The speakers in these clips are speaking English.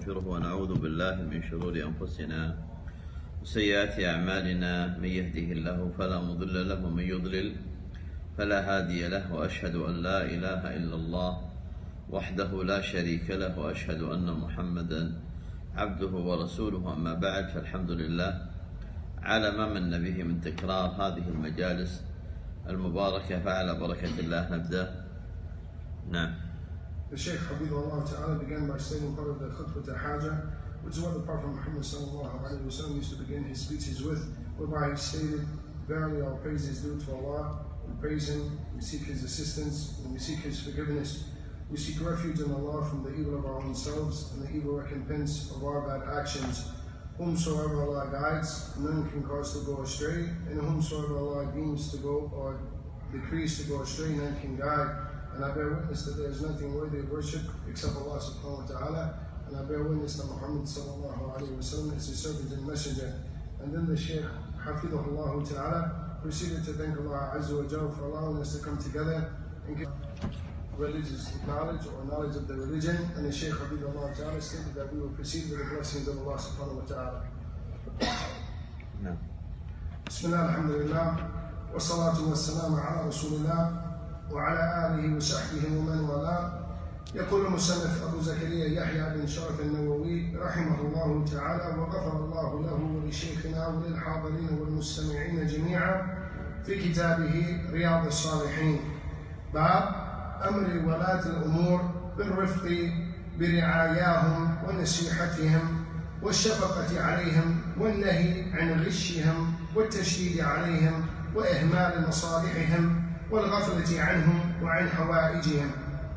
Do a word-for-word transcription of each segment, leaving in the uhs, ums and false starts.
ونستغفره ونعوذ بالله من شرور أنفسنا وسيئات أعمالنا، من يهده الله فلا مضل له ومن يضلل فلا هادي له، وأشهد أن لا إله إلا الله وحده لا شريك له، وأشهد أن محمدا عبده ورسوله. أما بعد، فالحمد لله على ما من به من تكرار هذه المجالس المباركة، فعلى بركة الله نبدأ. نعم. The Shaykh Habibullah Ta'ala began by stating part of the Khutbah al-Hajjah, which is what the Prophet Muhammad Sallallahu Alaihi Wasallam used to begin his speeches with, whereby he stated, "Verily all praise is due to Allah. We praise Him, we seek His assistance, and we seek His forgiveness. We seek refuge in Allah from the evil of our own selves and the evil recompense of our bad actions. Whomsoever Allah guides, none can cause to go astray, and whomsoever Allah deems to go or decrees to go astray, none can guide. And I bear witness that there is nothing worthy of worship except Allah subhanahu wa ta'ala. And I bear witness that Muhammad sallallahu alayhi wa sallam is his servant and messenger." And then the Shaykh Hafidhullah Ta'ala proceeded to thank Allah Azza wa Jalla for allowing us to come together and get religious knowledge or knowledge of the religion. And the Shaykh Hafidhullah Ta'ala stated that we will proceed with the blessings of Allah subhanahu wa ta'ala. No. Bismillah, alhamdulillah, wa salatu wa salam ala rasulillah وعلى آله وصحبه ومن والاه. يقول المصنف أبو زكريا يحيى بن شرف النووي رحمه الله تعالى وغفر الله له ولشيخنا وللحاضرين والمستمعين جميعا في كتابه رياض الصالحين، باب أمر ولاة الأمور بالرفق برعاياهم ونصيحتهم والشفقة عليهم والنهي عن غشهم والتشديد عليهم وإهمال مصالحهم والغفلة عنهم وعن حوائجهم.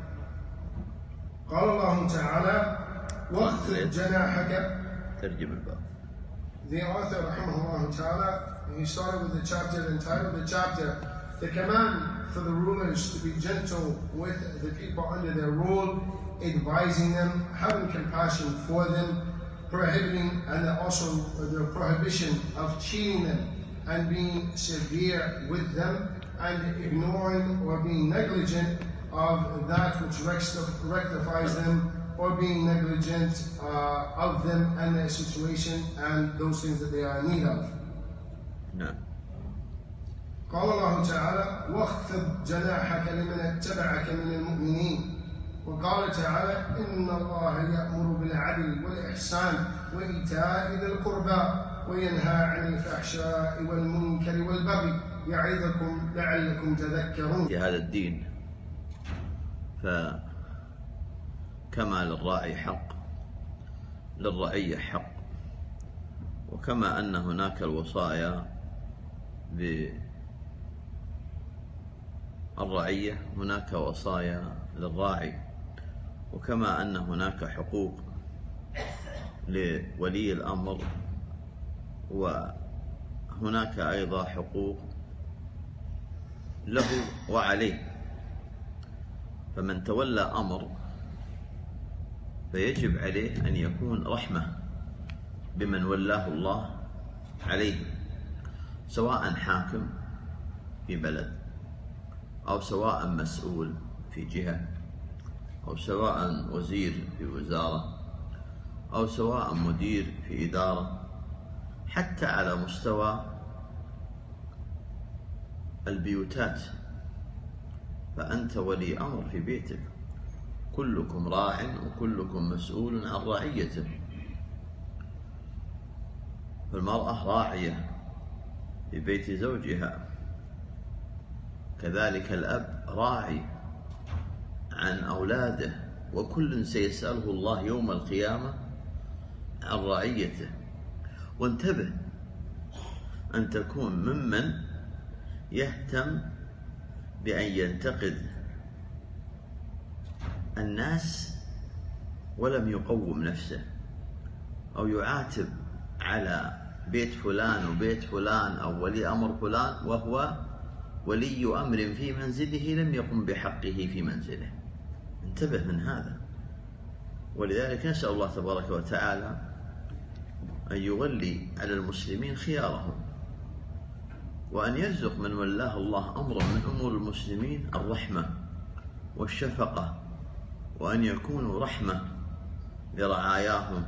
قال الله تعالى: واخفض جناحك. ترجم الباب. The author rahimahullah ta'ala, he started with the chapter entitled the chapter, the command for the rulers to be gentle with the people under their rule, advising them, having compassion for them, prohibiting, and also the prohibition of cheating them and being severe with them, and ignoring or being negligent of that which rectifies them, or being negligent uh, of them and their situation and those things that they are in need of. No. قال الله تعالى: واخفض جناحك لمن اتبعك من المؤمنين. وقال تعالى: إن الله يأمر بالعدل والإحسان وإيتاء ذي القربى وينهى عن الفحشاء والمنكر والبغي يعظكم لعلكم تذكرون. في هذا الدين فكما للراعي حق للرعية حق، وكما أن هناك الوصايا بالرعية هناك وصايا للراعي، وكما أن هناك حقوق لولي الأمر وهناك أيضا حقوق له وعليه. فمن تولى أمر فيجب عليه أن يكون رحمة بمن ولاه الله عليه، سواء حاكم في بلد، أو سواء مسؤول في جهة، أو سواء وزير في وزارة، أو سواء مدير في إدارة، حتى على مستوى البيوتات. فأنت ولي أمر في بيتك، كلكم راع وكلكم مسؤول عن رعيته. فالمرأة راعية في بيت زوجها، كذلك الأب راعي عن أولاده، وكل سيسأله الله يوم القيامة عن رعيته. وانتبه أن تكون ممن يهتم بأن ينتقد الناس ولم يقوم نفسه، أو يعاتب على بيت فلان وبيت فلان أو ولي أمر فلان وهو ولي أمر في منزله لم يقم بحقه في منزله. انتبه من هذا. ولذلك نسأل الله تبارك وتعالى أن يولي على المسلمين خيارهم، وأن يرزق من ولاه الله أمرا من أمور المسلمين الرحمة والشفقة، وأن يكونوا رحمة لرعاياهم،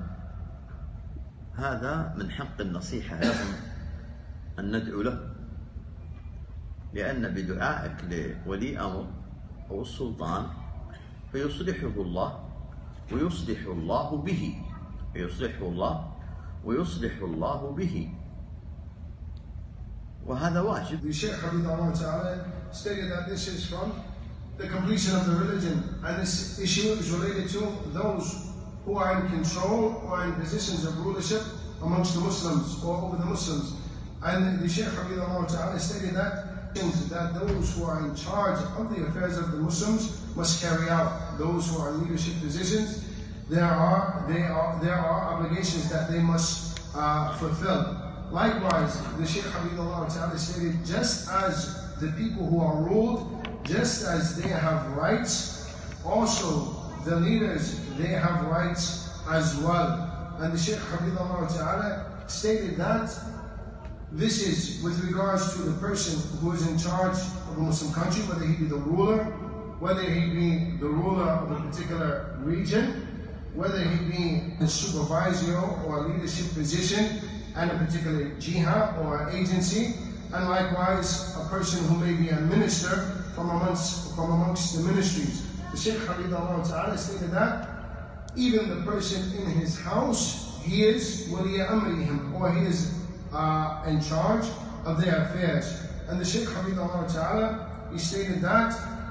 هذا من حق النصيحة لهم أن ندعو له، لأن بدعائك لولي أمر أو السلطان فيصلحه الله ويصلح الله به، فيصلحه الله ويصلح الله به، وهذا واجب. The Shaykh Habibullah Ta'ala stated that this is from the completion of the religion, and this issue is related to those who are in control or in positions of rulership amongst the Muslims or over the Muslims. And the Shaykh Habibullah Ta'ala stated that that those who are in charge of the affairs of the Muslims must carry out. Those who are in leadership positions, there are, they are, there are obligations that they must uh, fulfill. Likewise, the Shaykh Habibullah Ta'ala stated, just as the people who are ruled, just as they have rights, also the leaders, they have rights as well. And the Shaykh Habibullah Ta'ala stated that this is with regards to the person who is in charge of a Muslim country, whether he be the ruler, whether he be the ruler of a particular region, whether he be a supervisorial or leadership position and a particular jihad or agency, and likewise a person who may be a minister from amongst, from amongst the ministries. The Shaykh Habibullah Ta'ala stated that even the person in his house, he is wali amrihim, or he is Uh, in charge of their affairs. And the Shaykh Habibullah Ta'ala, he stated that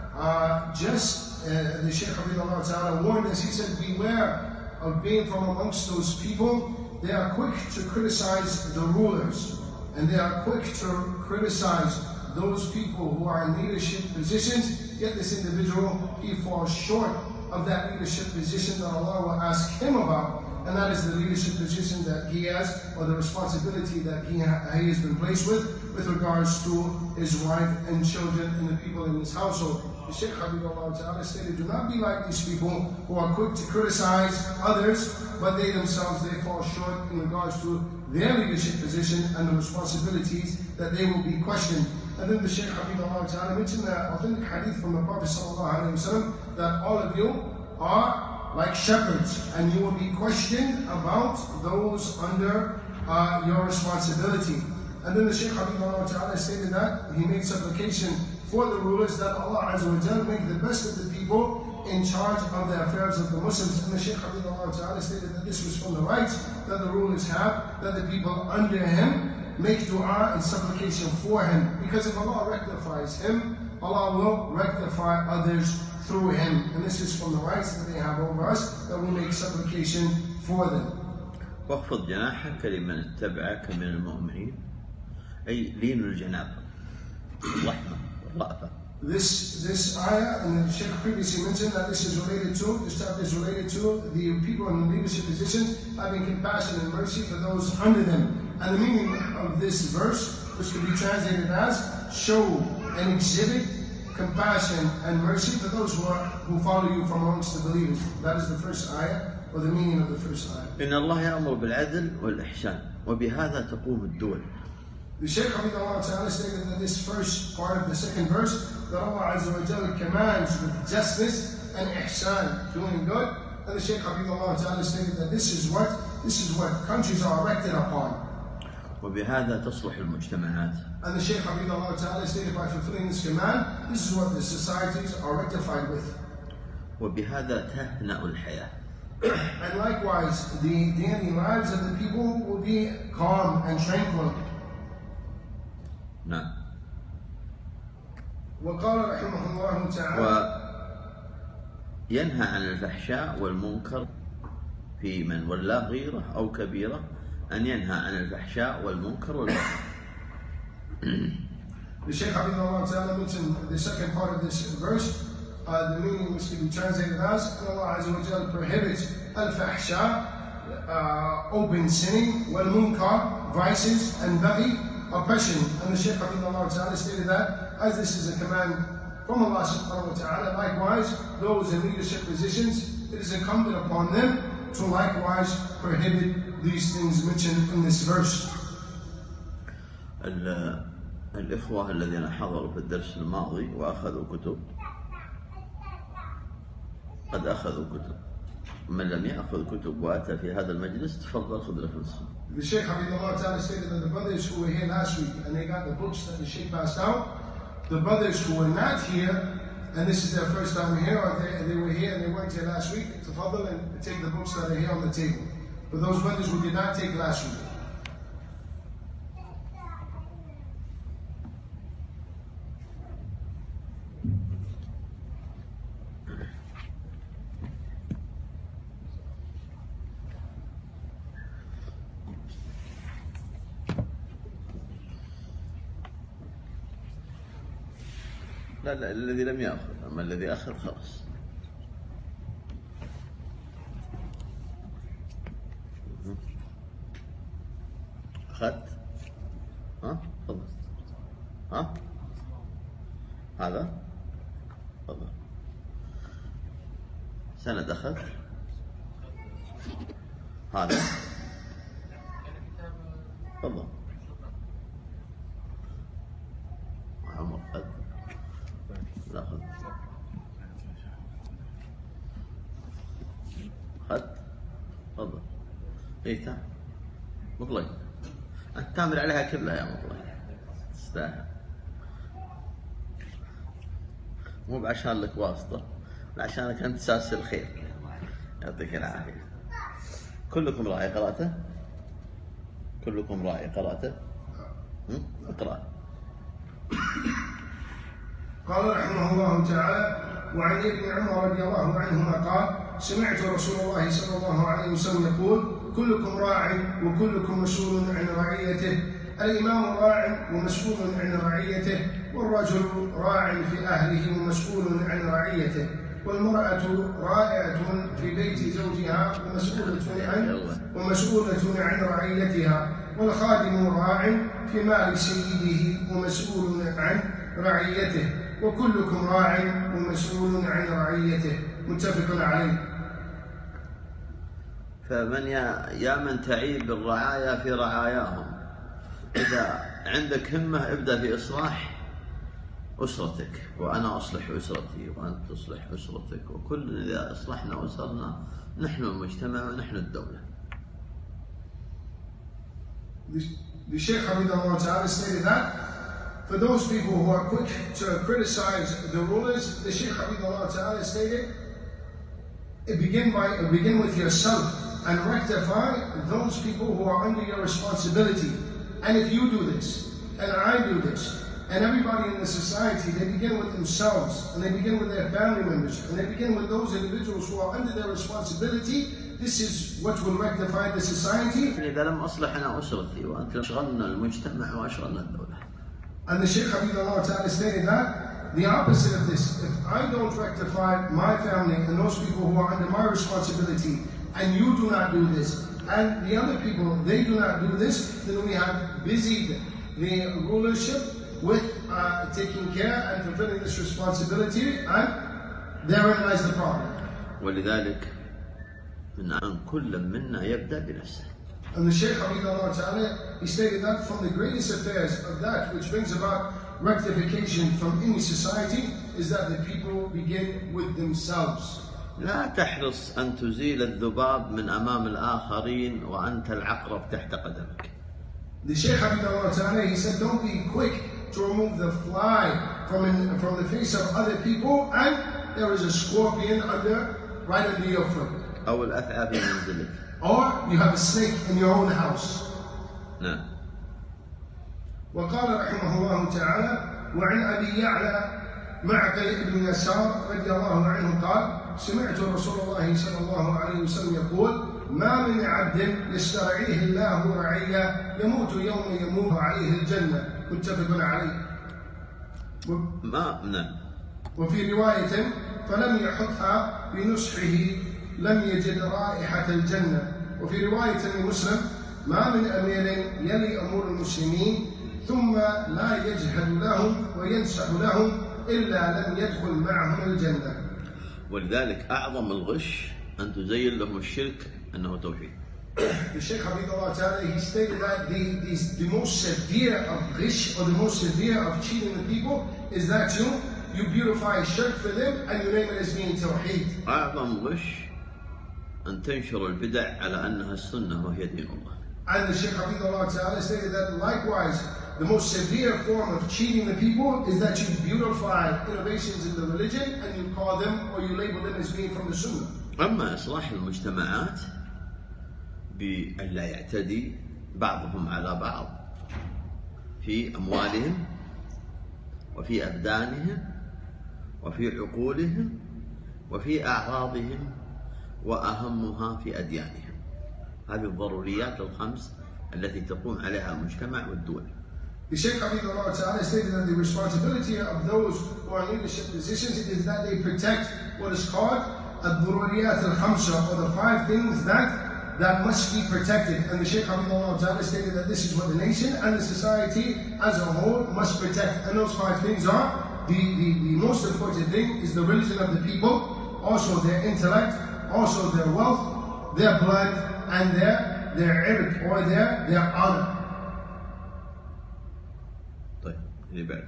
uh, just uh, the Shaykh Habibullah Ta'ala warned us. He said, beware of being from amongst those people. They are quick to criticize the rulers, and they are quick to criticize those people who are in leadership positions, yet this individual, he falls short of that leadership position that Allah will ask him about. And that is the leadership position that he has, or the responsibility that he, ha he has been placed with, with regards to his wife and children and the people in his household. The Shaykh Habibullah Ta'ala stated, do not be like these people who are quick to criticize others, but they themselves, they fall short in regards to their leadership position and the responsibilities that they will be questioned. And then the Shaykh Habibullah Ta'ala mentioned the authentic hadith from the Prophet Sallallahu Alaihi Wasallam that all of you are like shepherds, and you will be questioned about those under uh, your responsibility. And then the Shaykh Habibullah Ta'ala stated that he made supplication for the rulers that Allah Azza wa Jal make the best of the people in charge of the affairs of the Muslims. And the Shaykh Habibullah Ta'ala stated that this was from the rights that the rulers have, that the people under him make dua and supplication for him. Because if Allah rectifies him, Allah will rectify others through him. And this is from the rights that they have over us, that we make supplication for them. واخفض جناحك لمن اتبعك من المؤمنين، أي لين الجناب، الرحمة والرأفة. This this ayah, and the Shaykh previously mentioned that this is related to, this chapter is related to the people in the leadership positions having compassion and mercy for those under them. And the meaning of this verse, which can be translated as, show and exhibit compassion and mercy for those who are who follow you from amongst the believers. That is the first ayah, or the meaning of the first ayah. إن الله يأمر بالعدل والإحسان وبهذا تقوم الدول. The Shaykh Habibullah Ta'ala stated that this first part of the second verse, that Allah Azza wa Jalla commands with justice and ihsan, doing good. And the Shaykh Habibullah Ta'ala stated that this is what this is what countries are erected upon. وبهذا تصلح المجتمعات. And the Shaykh Habibullah Ta'ala stated, by fulfilling this command, this is what the societies are rectified with. وبهذا تهنأ الحياة. And likewise, the daily lives of the people will be calm and tranquil. نعم. وقال رحمه الله تعالى وينهى عن الفحشاء والمنكر في من ولاه غيرة أو كبيرة، أن ينهى عن الفحشاء والمنكر والبغي. The Shaykh Habibullah Ta'ala mentioned the second part of this verse, uh, the meaning which can be translated as, Allah Azza wa Jalla prohibits al-fahsha, uh, open sinning, wal-munkar, vices, and baghi, oppression. And the Shaykh Habibullah Ta'ala stated that, as this is a command from Allah Subhanahu wa Ta'ala, likewise, those in leadership positions, it is incumbent upon them to likewise prohibit these things mentioned in this verse. الإخوة الذين حضروا في الدرس الماضي وأخذوا كتب، قد أخذوا كتب من لم يأخذ كتب وأتى في هذا المجلس تفضل خذ لك نسخة. The Sheikh Habibullah Ta'ala stated that the brothers who were here last week and they got the books that the Sheikh passed out, the brothers who were not here, and this is their first time here, or they, they were here and they weren't here last week, tafadhal and take the books that are here on the table. For those brothers who did not take last week. لا لا الذي لم يأخذ، أما الذي أخذ خلاص. أخذت؟ ها؟ تفضل. ها؟ هذا؟ تفضل. سند أخذ؟ هذا؟ تفضل. عمر أخذ؟ لا أخذ. أخذت؟ تفضل. إيه تام؟ مطلق. أنت تامر عليها كلها يا مطلق. تستاهل. مو بعشان لك واسطة، عشانك أنت ساس الخير. يعطيك العافية. كلكم راعي قرأته؟ كلكم راعي قرأته؟ اقرأ. قال رحمه الله تعالى: وعن ابن عمر رضي الله عنهما قال: سمعت رسول الله صلى الله عليه وسلم يقول: كلكم راع وكلكم مسؤول عن رعيته. الإمام راع ومسؤول عن رعيته، والرجل راع في أهله ومسؤول عن رعيته، والمرأة رائعة في بيت زوجها ومسؤولة عن ومسؤولة عن رعيتها، والخادم راع في مال سيده ومسؤول عن رعيته، وكلكم راع ومسؤول عن رعيته. متفق عليه. فمن يا, يا من تعيب بالرعايا في رعاياهم، إذا عندك همة ابدأ في إصلاح أسرتك، وأنا أصلح أسرتي وأنت تصلح أسرتك، وكل إذا أصلحنا أسرنا نحن المجتمع ونحن الدولة. The Sheikh Habibullah Ta'ala stated that for those people who are quick to criticize the rulers, the Sheikh Habibullah Ta'ala stated, begin by begin with yourself and rectify those people who are under your responsibility. And if you do this, and I do this, and everybody in the society, they begin with themselves, and they begin with their family members, and they begin with those individuals who are under their responsibility, this is what will rectify the society. إذا لم أصلح أنا أسرتي وأنت أشغلنا المجتمع وأشغلنا الدولة. And the Sheikh Habibullah Ta'ala stated that the opposite of this, if I don't rectify my family and those people who are under my responsibility, and you do not do this, and the other people, they do not do this, then we have busied the rulership with uh, taking care and fulfilling this responsibility, and therein lies the problem. ولذلك أن كل منا يبدأ بنفسه. And the Shaykh Habibullah Ta'ala, he stated that from the greatest affairs of that which brings about rectification from any society is that the people begin with themselves. لا تحرص أن تزيل الذباب من أمام الآخرين وأنت العقرب تحت قدمك. The Shaykh Habibullah Ta'ala, he said, don't be quick to remove the fly from in, from the face of other people, and there is a scorpion under right under your foot. أو الأفعى في منزلك. Or you have a snake in your own house. نعم. وقال رحمه الله تعالى: وعن أبي يعلى معقل بن يسار رضي الله عنه قال: سمعت رسول الله صلى الله عليه وسلم يقول: ما من عبد يسترعيه الله رعيا يموت يوم يموت عليه الجنة. متفق عليه. ما نعم. وفي رواية: فلم يحطها بنصحه لم يجد رائحة الجنة. وفي رواية لمسلم: ما من أمير يلي أمور المسلمين ثم لا يجهد لهم وينصح لهم إلا لم يدخل معهم الجنة. ولذلك أعظم الغش أن تزين لهم الشرك أنه توحيد. The Shaykh Habibullah Ta'ala, he stated that the, the, the most severe of ghish, or the most severe of cheating the people, is that you you beautify shirk for them and you name it as being tawheed. أعظم غش أن تنشر البدع على أنها السنة وهي دين الله. And the Shaykh Hafidhullah Ta'ala stated that likewise, the most severe form of cheating the people is that you beautify innovations in the religion and you call them or you label them as being from the Sunnah. أما إصلاح المجتمعات بأن لا يعتدي بعضهم على بعض في أموالهم وفي أبدانهم وفي عقولهم وفي أعراضهم وأهمها في أديانهم. هذه الضروريات الخمس التي تقوم عليها المجتمع والدول. The Shaykh Hafidhullah Ta'ala stated that the responsibility of those who are in leadership positions is that they protect what is called ad-dururiyat al-khamsa, or the five things that that must be protected. And the Shaykh Hafidhullah Ta'ala stated that this is what the nation and the society as a whole must protect. And those five things are, the, the, the most important thing is the religion of the people, also their intellect, also their wealth, their blood, and their their irq, or their their honor. طيب اللي بعد.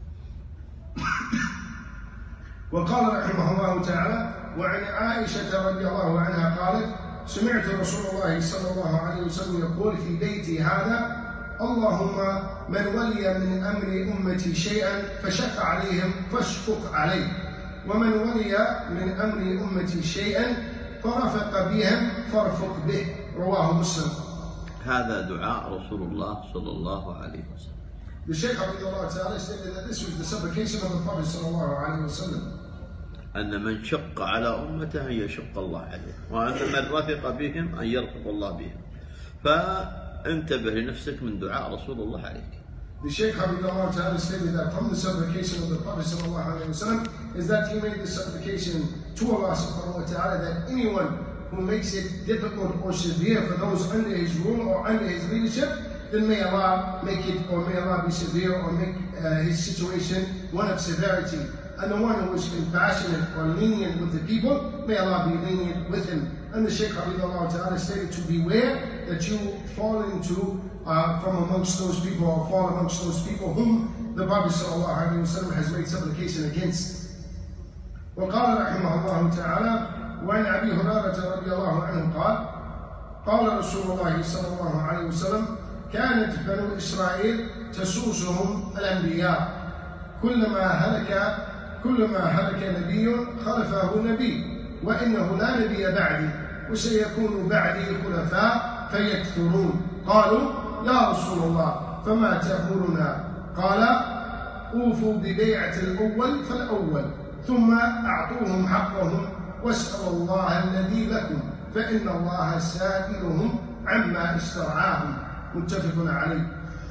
وقال رحمه الله تعالى: وعن عائشة رضي الله عنها قالت: سمعت رسول الله صلى الله عليه وسلم يقول في بيتي هذا: اللهم من ولي من أمر أمتي شيئا فشق عليهم فاشفق عليه، ومن ولي من أمر أمتي شيئا فرفق بهم فارفق به. رواه مسلم. هذا دعاء رسول الله صلى الله عليه وسلم. The Shaykh Hafidhullah Ta'ala stated that this was the supplication of the Prophet sallallahu alaihi wasallam. أن من شق على أمته أن يشق الله عليه، وأن من رفق بهم أن يرفق الله بهم. فانتبه لنفسك من دعاء رسول الله عليك. The Shaykh Hafidhullah Ta'ala stated that from the supplication of the Prophet sallallahu alaihi wasallam is that he made the supplication to Allah subhanahu wa ta'ala that anyone who makes it difficult or severe for those under his rule or under his leadership, then may Allah make it, or may Allah be severe, or make uh, his situation one of severity. And the one who is compassionate or lenient with the people, may Allah be lenient with him. And the Shaykh Hafidhullah Ta'ala stated to beware that you fall into uh, from amongst those people, or fall amongst those people whom the Prophet sallallahu alaihi wasallam has made supplication against. وقال رحمه الله تعالى: وعن أبي هريرة رضي الله عنه قال: قال رسول الله صلى الله عليه وسلم: كانت بنو إسرائيل تسوسهم الأنبياء، كلما هلك كلما هلك نبي خلفه نبي، وإنه لا نبي بعدي، وسيكون بعدي خلفاء فيكثرون. قالوا: يا رسول الله فما تأمرنا؟ قال: أوفوا ببيعة الأول فالأول، ثم أعطوهم حقهم، واسألوا الله الذي لكم، فإن الله سائلهم عما استرعاهم. متفق عليه.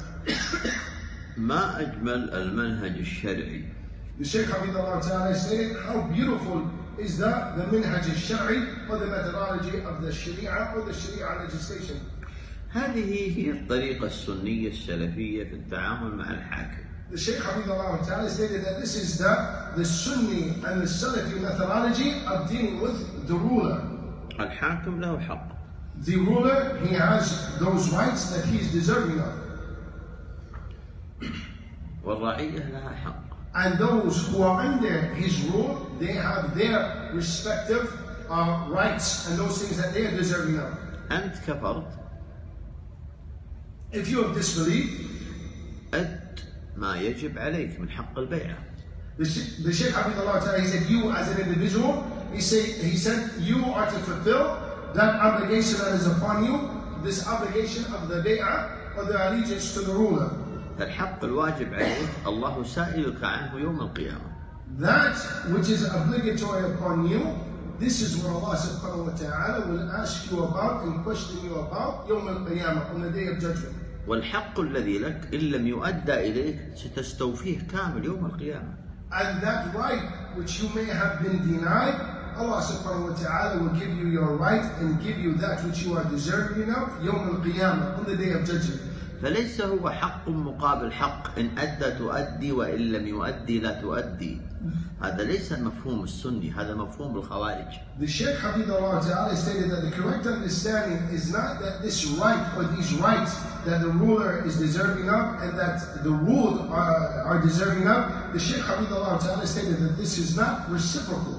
ما أجمل المنهج الشرعي. The Shaykh Hafidhullah Ta'ala stated how beautiful is the, the minhaj al-shari, or the methodology of the Sharia or the Sharia legislation. هذه هي الطريقة السنية السلفية في التعامل مع الحاكم. The Shaykh Hafidhullah Ta'ala stated that this is the, the Sunni and the Salafi methodology of dealing with the ruler. الحاكم له حق. The ruler, he has those rights that he is deserving of. والرعية لها حق. And those who are under his rule, they have their respective uh, rights and those things that they are deserving of. أنت كفرت. If you have disbelieved, أد ما يجب عليك من حق البيعة. The Shaykh Hafidhullah Ta'ala, he said, you as an individual, he, say, he said, you are to fulfill that obligation that is upon you, this obligation of the bay'ah, or the allegiance to the ruler. الحق الواجب عليك الله سائلك عنه يوم القيامة. That which is obligatory upon you, this is what Allah subhanahu wa ta'ala will ask you about and question you about يوم القيامة, on the day of judgment. والحق الذي لك إن لم يؤدى إليك ستستوفيه كامل يوم القيامة. And that right which you may have been denied, Allah subhanahu wa ta'ala will give you your right and give you that which you are deserving of يوم القيامة, on the day of judgment. فليس هو حق مقابل حق، إن أدى تؤدي وإن لم يؤدي لا تؤدي. هذا ليس المفهوم السني، هذا مفهوم الخوارج. The Shaykh Hafidhullah Ta'ala stated that the correct understanding is not that this right or these rights that the ruler is deserving of and that the ruled are, are deserving of. The Shaykh Hafidhullah Ta'ala stated that this is not reciprocal.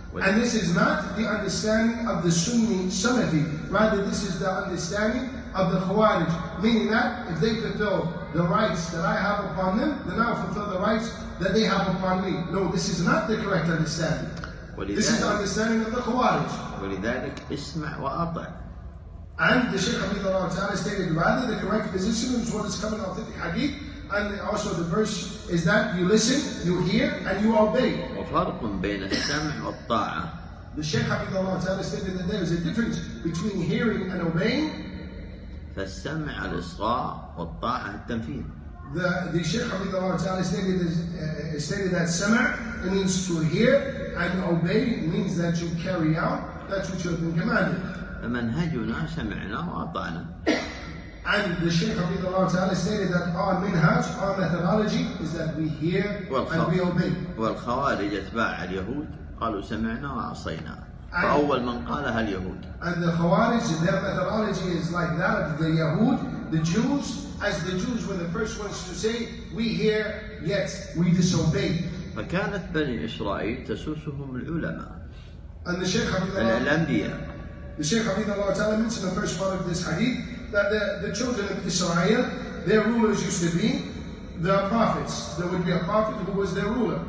And this is not the understanding of the Sunni Salafi. Rather, this is the understanding of the Khawarij. Meaning that if they fulfill the rights that I have upon them, then I'll fulfill the rights that they have upon me. No, this is not the correct understanding. This is the understanding of the Khawarij. ولذلك اسمع وأطع. And the Shaykh Hamidullah Ta'ala stated, rather the correct position is what is coming in authentic hadith. And also the verse is that you listen, you hear, and you obey. وفرق بين السمع والطاعة. The Shaykh Hamidullah Ta'ala stated that there is a difference between hearing and obeying. فالسمع الإصغاء والطاعة التنفيذ. The, the Shaykh Hamidullah Ta'ala stated, uh, stated that sama' it means to hear, and obey means that you carry out that which you have been commanded. فمنهجنا سمعنا وأطعنا. And the Shaykh Hamidullah Ta'ala stated that our minhaj, our methodology is that we hear and we obey. والخوارج أتباع اليهود قالوا سمعنا وعصينا. فأول من قالها اليهود. And the Khawarij, their methodology is like that of the Yahud, the Jews, as the Jews were the first ones to say, we hear, yet we disobey. فكانت بني إسرائيل تسوسهم العلماء. And the Shaykh Hamidullah, الأنبياء. The Shaykh Hamidullah Ta'ala mentioned in the first part of this hadith that the, the children of Israel, their rulers used to be the prophets. There would be a prophet who was their ruler.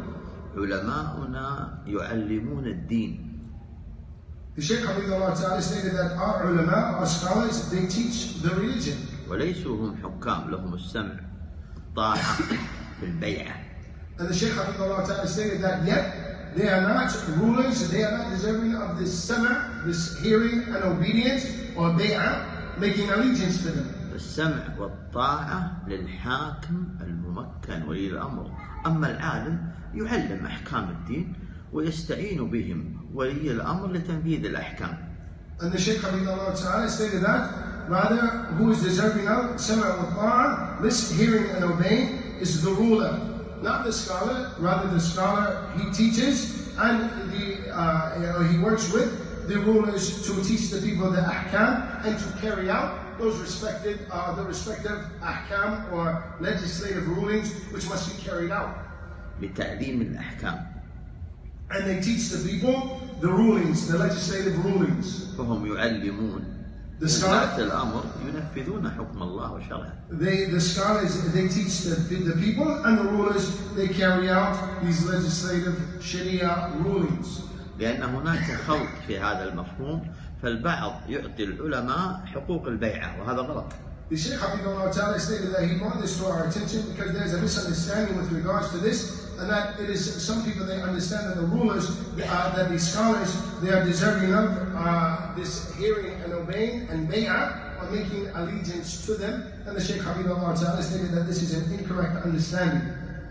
علماؤنا يعلمون الدين. The Shaykh Hamidullah Ta'ala stated that our ulama, our scholars, they teach the religion. وليسوا هم حكام لهم السمع طاعة في البيعة. And the Shaykh Hamidullah Ta'ala stated that yet they are not rulers, they are not deserving of this sama', this hearing and obedience, or bay'ah, making allegiance to them. السمع والطاعة للحاكم الممكن ولي الأمر. أما العالم يعلم أحكام الدين ويستعين بهم ولي الأمر لتنفيذ الأحكام. And the Shaykh Hamidullah Ta'ala stated that rather who is deserving of sama' wa ta'ah, this hearing and obeying, is the ruler, not the scholar. Rather the scholar, he teaches and the, uh, you know, he works with the rulers to teach the people the ahkam and to carry out those respected, uh, the respective ahkam or legislative rulings which must be carried out. بتعليم الأحكام. And they teach the people the rulings, the legislative rulings. فهم يعلمون. The scholars, الأمر ينفذون حكم الله وشرعه. They, the scholars, they teach the, the people, and the rulers, they carry out these legislative Sharia rulings. لأن هناك خلط في هذا المفهوم، فالبعض يعطي العلماء حقوق البيعة وهذا غلط. The Shaykh Hamidullah Ta'ala stated that he brought this to our attention because there's a misunderstanding with regards to this, and that it is some people, they understand that the rulers, uh, that the scholars, they are deserving of uh, this hearing and obeying and bay'ah, or making allegiance to them. And the Shaykh Hamidullah Ta'ala stated that this is an incorrect understanding.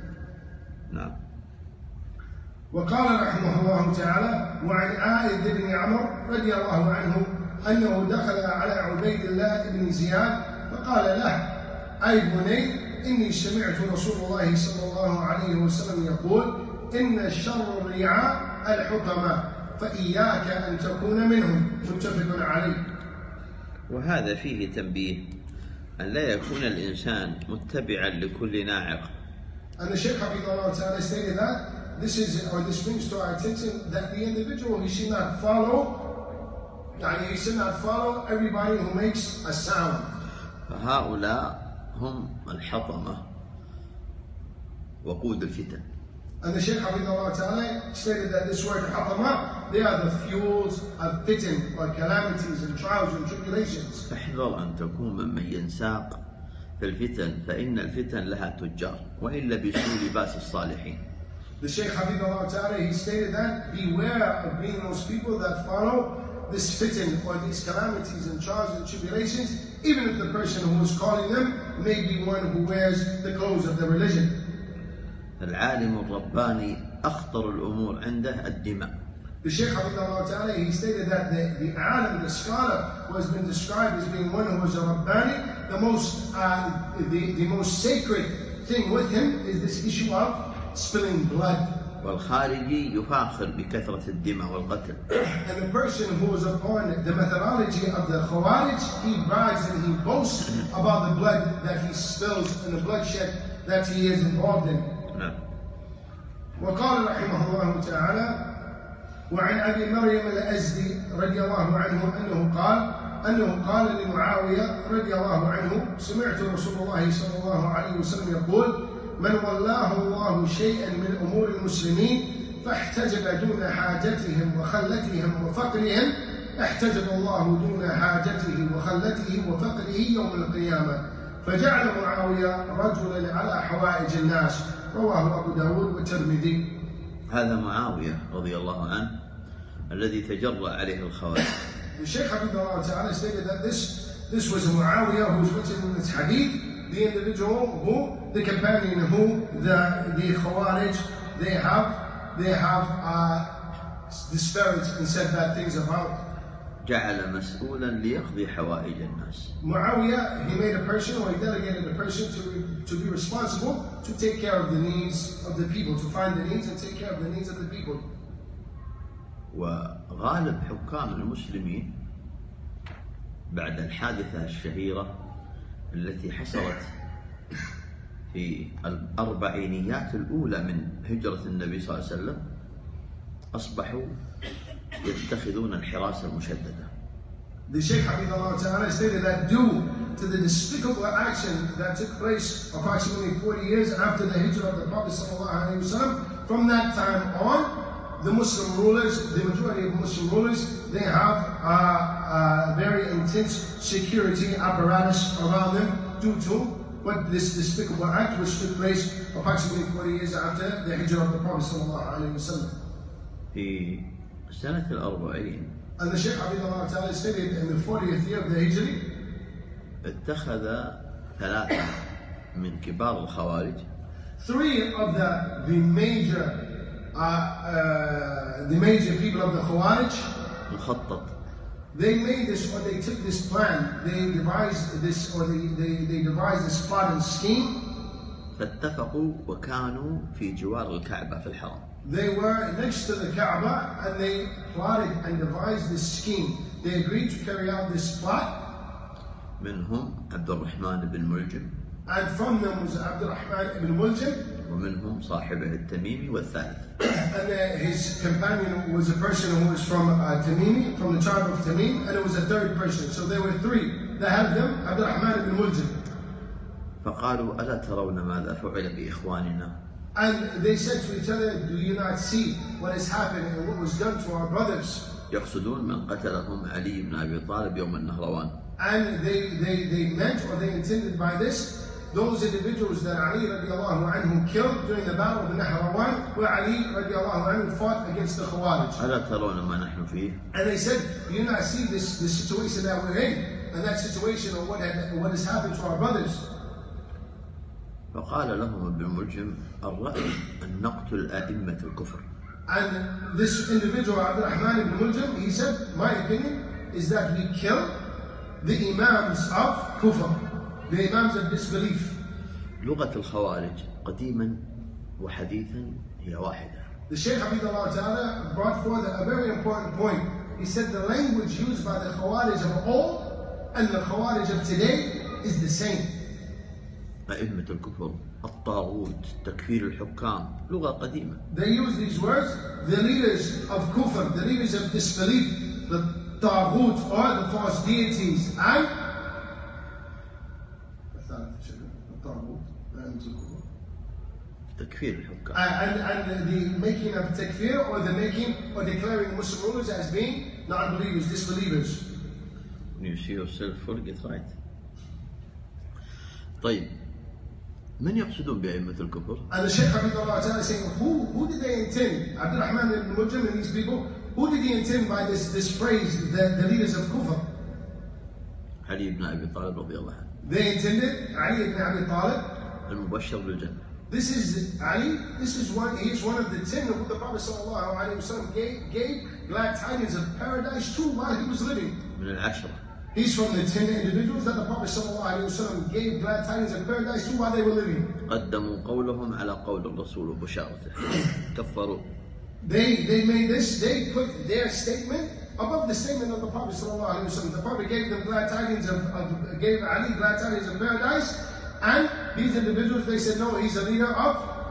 No. وقال رحمه الله تعالى وعن عائد بن عمرو رضي الله عنه أنه دخل على عبيد الله بن زياد فقال له أي بني إني سمعت رسول الله صلى الله عليه وسلم يقول إن شر الرعاء الحطمة فإياك أن تكون منهم. متفق عليه. وهذا فيه تنبيه أن لا يكون الإنسان متبعا لكل ناعق. And the Shaykh Hamidullah Ta'ala stated that this is, or this brings to our attention that the individual, he should not follow, he should not follow everybody who makes a sound. فهؤلاء هم الحطمة وقود الفتن. And the Shaykh Hamidullah Ta'ala stated that this word حطمة, they are the fuels of fitan, or calamities and trials and tribulations. فاحذر أن تكون ممن ينساق في الفتن فإن الفتن لها تجار وإن لبسوا لباس الصالحين. The Shaykh Hamidullah Ta'ala, he stated that beware of being those people that follow this fitan or these calamities and trials and tribulations, even if the person who is calling them may be one who wears the clothes of the religion. العالم الرباني أخطر الأمور عنده الدماء. The Shaykh Hamidullah Ta'ala, he stated that the, the alim, the scholar, who has been described as being one who was a Rabbani, the most, uh, the, the most sacred thing with him is this issue of spilling blood. والخارجي يفاخر بكثرة الدماء والقتل. And the person who is upon the methodology of the Khawarij, he brags and he boasts about the blood that he spills and the bloodshed that he is involved in. نعم. وقال رحمه الله تعالى وعن أبي مريم الأزدي رضي الله عنه أنه قال أنه قال لمعاوية رضي الله عنه: سمعت رسول الله صلى الله عليه وسلم يقول: من ولاه الله شيئا من أمور المسلمين فاحتجب دون حاجتهم وخلتهم وفقرهم احتجب الله دون حاجته وخلته وفقره يوم القيامة. فجعل معاوية رجلا على حوائج الناس. رواه أبو داود والترمذي. هذا معاوية رضي الله عنه الذي تجرأ عليه الخوارج. The Shaykh Habibullah Ta'ala stated that this, this was Muawiyah who was written in this hadith, the individual who, the companion who, the, the Khawarij, they have, they have uh, disparaged and said bad things about. جعل مسؤولا ليقضي حوائج الناس. Muawiyah, he made a person, or he delegated a person to, to be responsible to take care of the needs of the people, to find the needs and take care of the needs of the people. وغالب حكام المسلمين بعد الحادثة الشهيرة التي حصلت في الأربعينيات الأولى من هجرة النبي صلى الله عليه وسلم أصبحوا يتخذون الحراسة المشددة. The Shaykh Habibullah Ta'ala stated that due to the despicable action that took place approximately forty years after the hijrah of the Prophet Sallallahu Alaihi Wasallam, from that time on, the Muslim rulers, the majority of Muslim rulers, they have a, a very intense security apparatus around them due to what this despicable act which took place approximately forty years after the hijrah of the Prophet Sallallahu Alaihi Wasallam. في سنة الأربعين And the Shaykh Habibullah Ta'ala stated in the fortieth year of the Hijri, اتخذ ثلاثة من كبار الخوارج, three of the, the major Uh, uh, the major people of the Khawarij, مخطط. they made this, or they took this plan, they devised this, or they, they, they devised this plot and scheme. فاتفقوا وكانوا في جوار الكعبة في الحرم. They were next to the Kaaba and they plotted and devised this scheme. They agreed to carry out this plot. منهم عبد الرحمن بن ملجم. And from them was Abdul Rahman ibn Muljam. ومنهم صاحبه التميمي والثالث. And uh, his companion was a person who was from uh, Tamimi, from the tribe of Tamim, and it was a third person. So there were three. The head of them, Abdul Rahman ibn Muljam. فقالوا ألا ترون ماذا فعل بإخواننا؟ And they said to each other, do you not see what has happened and what was done to our brothers? يقصدون من قتلهم علي بن أبي طالب يوم النهروان. And they, they, they meant, or they intended by this, those individuals that Ali radiallahu anhu killed during the battle of Nahrawan, where Ali radiallahu anhu fought against the Khawarij. ألا ترون ما نحن فيه؟ And they said, do you not see this, this situation that we're in? And that situation of what, had, what has happened to our brothers? فقال لهم ابن ملجم الرأي أن نقتل أئمة الكفر. And this individual, Abdul Rahman ibn Muljam, he said, my opinion is that we kill the Imams of Kufr, the Imams of disbelief. لغة الخوارج قديما وحديثا هي واحدة. The Shaykh Habibullah Ta'ala brought forth a very important point. He said the language used by the Khawarij of old and the Khawarij of today is the same. أئمة الكفر، الطاغوت، تكفير الحكام، لغة قديمة. They use these words, the leaders of Kufr, the leaders of disbelief, the Taghut or the false deities, and تكفير الحكام. And, and the making of takfir, or the making or declaring Muslim rulers as being non-believers, disbelievers. When you see yourself forget right. طيب من يقصدون بأئمة الكفر؟ And the Shaykh Habibullah Ta'ala is saying, who, who did they intend? Abdul Rahman ibn Muljam and these people, who did he intend by this, this phrase, the, the leaders of Kufr? علي بن أبي طالب رضي الله عنه. They intended Ali ibn Abi Talib. المبشر بالجنة. This is Ali, this is one, he is one of the ten who the Prophet sallallahu alayhi wa sallam gave, gave glad tidings of paradise to while he was living. من العشرة. He's from the ten individuals that the Prophet ﷺ gave glad tidings of paradise to while they were living. قدموا قولهم على قول الرسول وبشارته. كفروا. They they made this, they put their statement above the statement of the Prophet ﷺ. The Prophet gave them glad tidings of, of gave Ali glad tidings of paradise, and these individuals, they said no, he's a leader of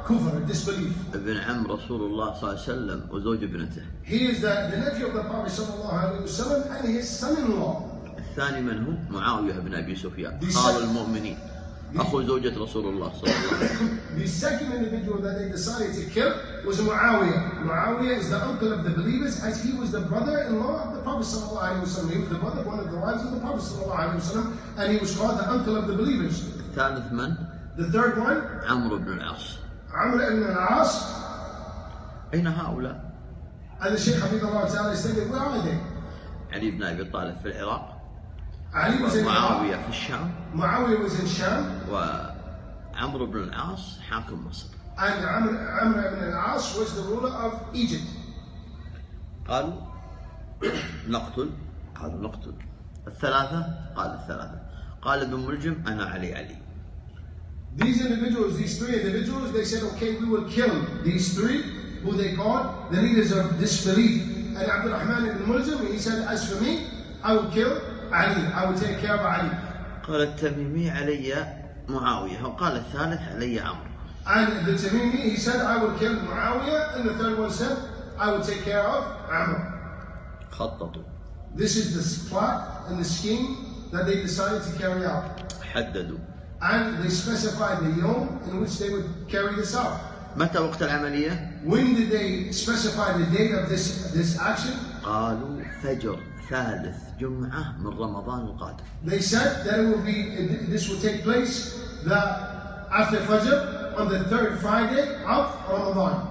kufr, disbelief. ابن عم رسول الله صلى الله عليه وسلم وزوج ابنته. He is the, the nephew of the Prophet sallallahu alaihi wasallam and his son-in-law. الثاني من هو؟ معاوية بن أبي سفيان خال المؤمنين أخو زوجة رسول الله صلى الله عليه وسلم. The second individual that they decided to kill was Muawiyah. Muawiyah is the uncle of the believers, as he was the brother-in-law of the Prophet sallallahu alaihi wasallam. He was the brother of one of the wives of the Prophet sallallahu alaihi wasallam, and he was called the uncle of the believers. الثالث من؟ The third one, عمرو بن العاص. Amr ibn al-As. أين هؤلاء؟ And the Shaykh Hafidhullah Ta'ala stated, where are they? علي بن أبي طالب في العراق. Ali was in معاوية Iraq. في الشام. Muawiyah was in Sham. وعمرو بن العاص حاكم مصر. And Amr, Amr ibn al-As was the ruler of Egypt. قالوا نقتل. قالوا نقتل. الثلاثة؟ قال الثلاثة. قال ابن ملجم أنا علي علي. These individuals, these three individuals, they said, okay, we will kill these three, who they called the leaders of disbelief. And Abdul Rahman ibn Muljam, he said, as for me, I will kill Ali. I will take care of Ali. قال التميمي علي معاوية وقال الثالث علي عمرو. And the Tamimi, he said, I will kill Muawiyah. And the third one said, I will take care of Amr. خططوا. This is the plot and the scheme that they decided to carry out. حددوا. And they specified the yom in which they would carry this out. متى وقت العملية؟ When did they specify the date of this, this action? قالوا فجر ثالث جمعة من رمضان القادم. They said that it will be, this will take place the, after Fajr on the third Friday of Ramadan.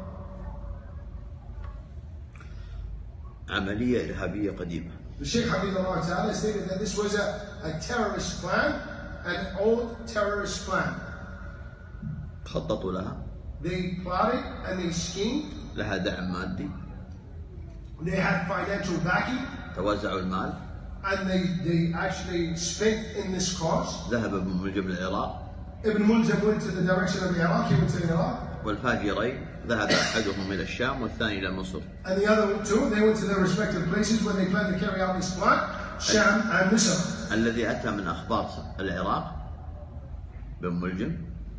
عملية إرهابية قديمة. The Shaykh Hafidhullah Ta'ala stated that this was a, a terrorist plan, an old terrorist plan. خططوا لها. They plotted and they schemed. لها دعم مادي. They had financial backing. توزعوا المال. And they, they actually spent in this cause. ذهب ابن ملجم للعراق. Ibn Muljam went to the direction of Iraq, he went to Iraq. والفاجرين ذهب أحدهم إلى الشام والثاني إلى مصر. And the other two, they went to their respective places where they planned to carry out this plot, Sham and Misr. الذي أتى من أخبار العراق بن ملجم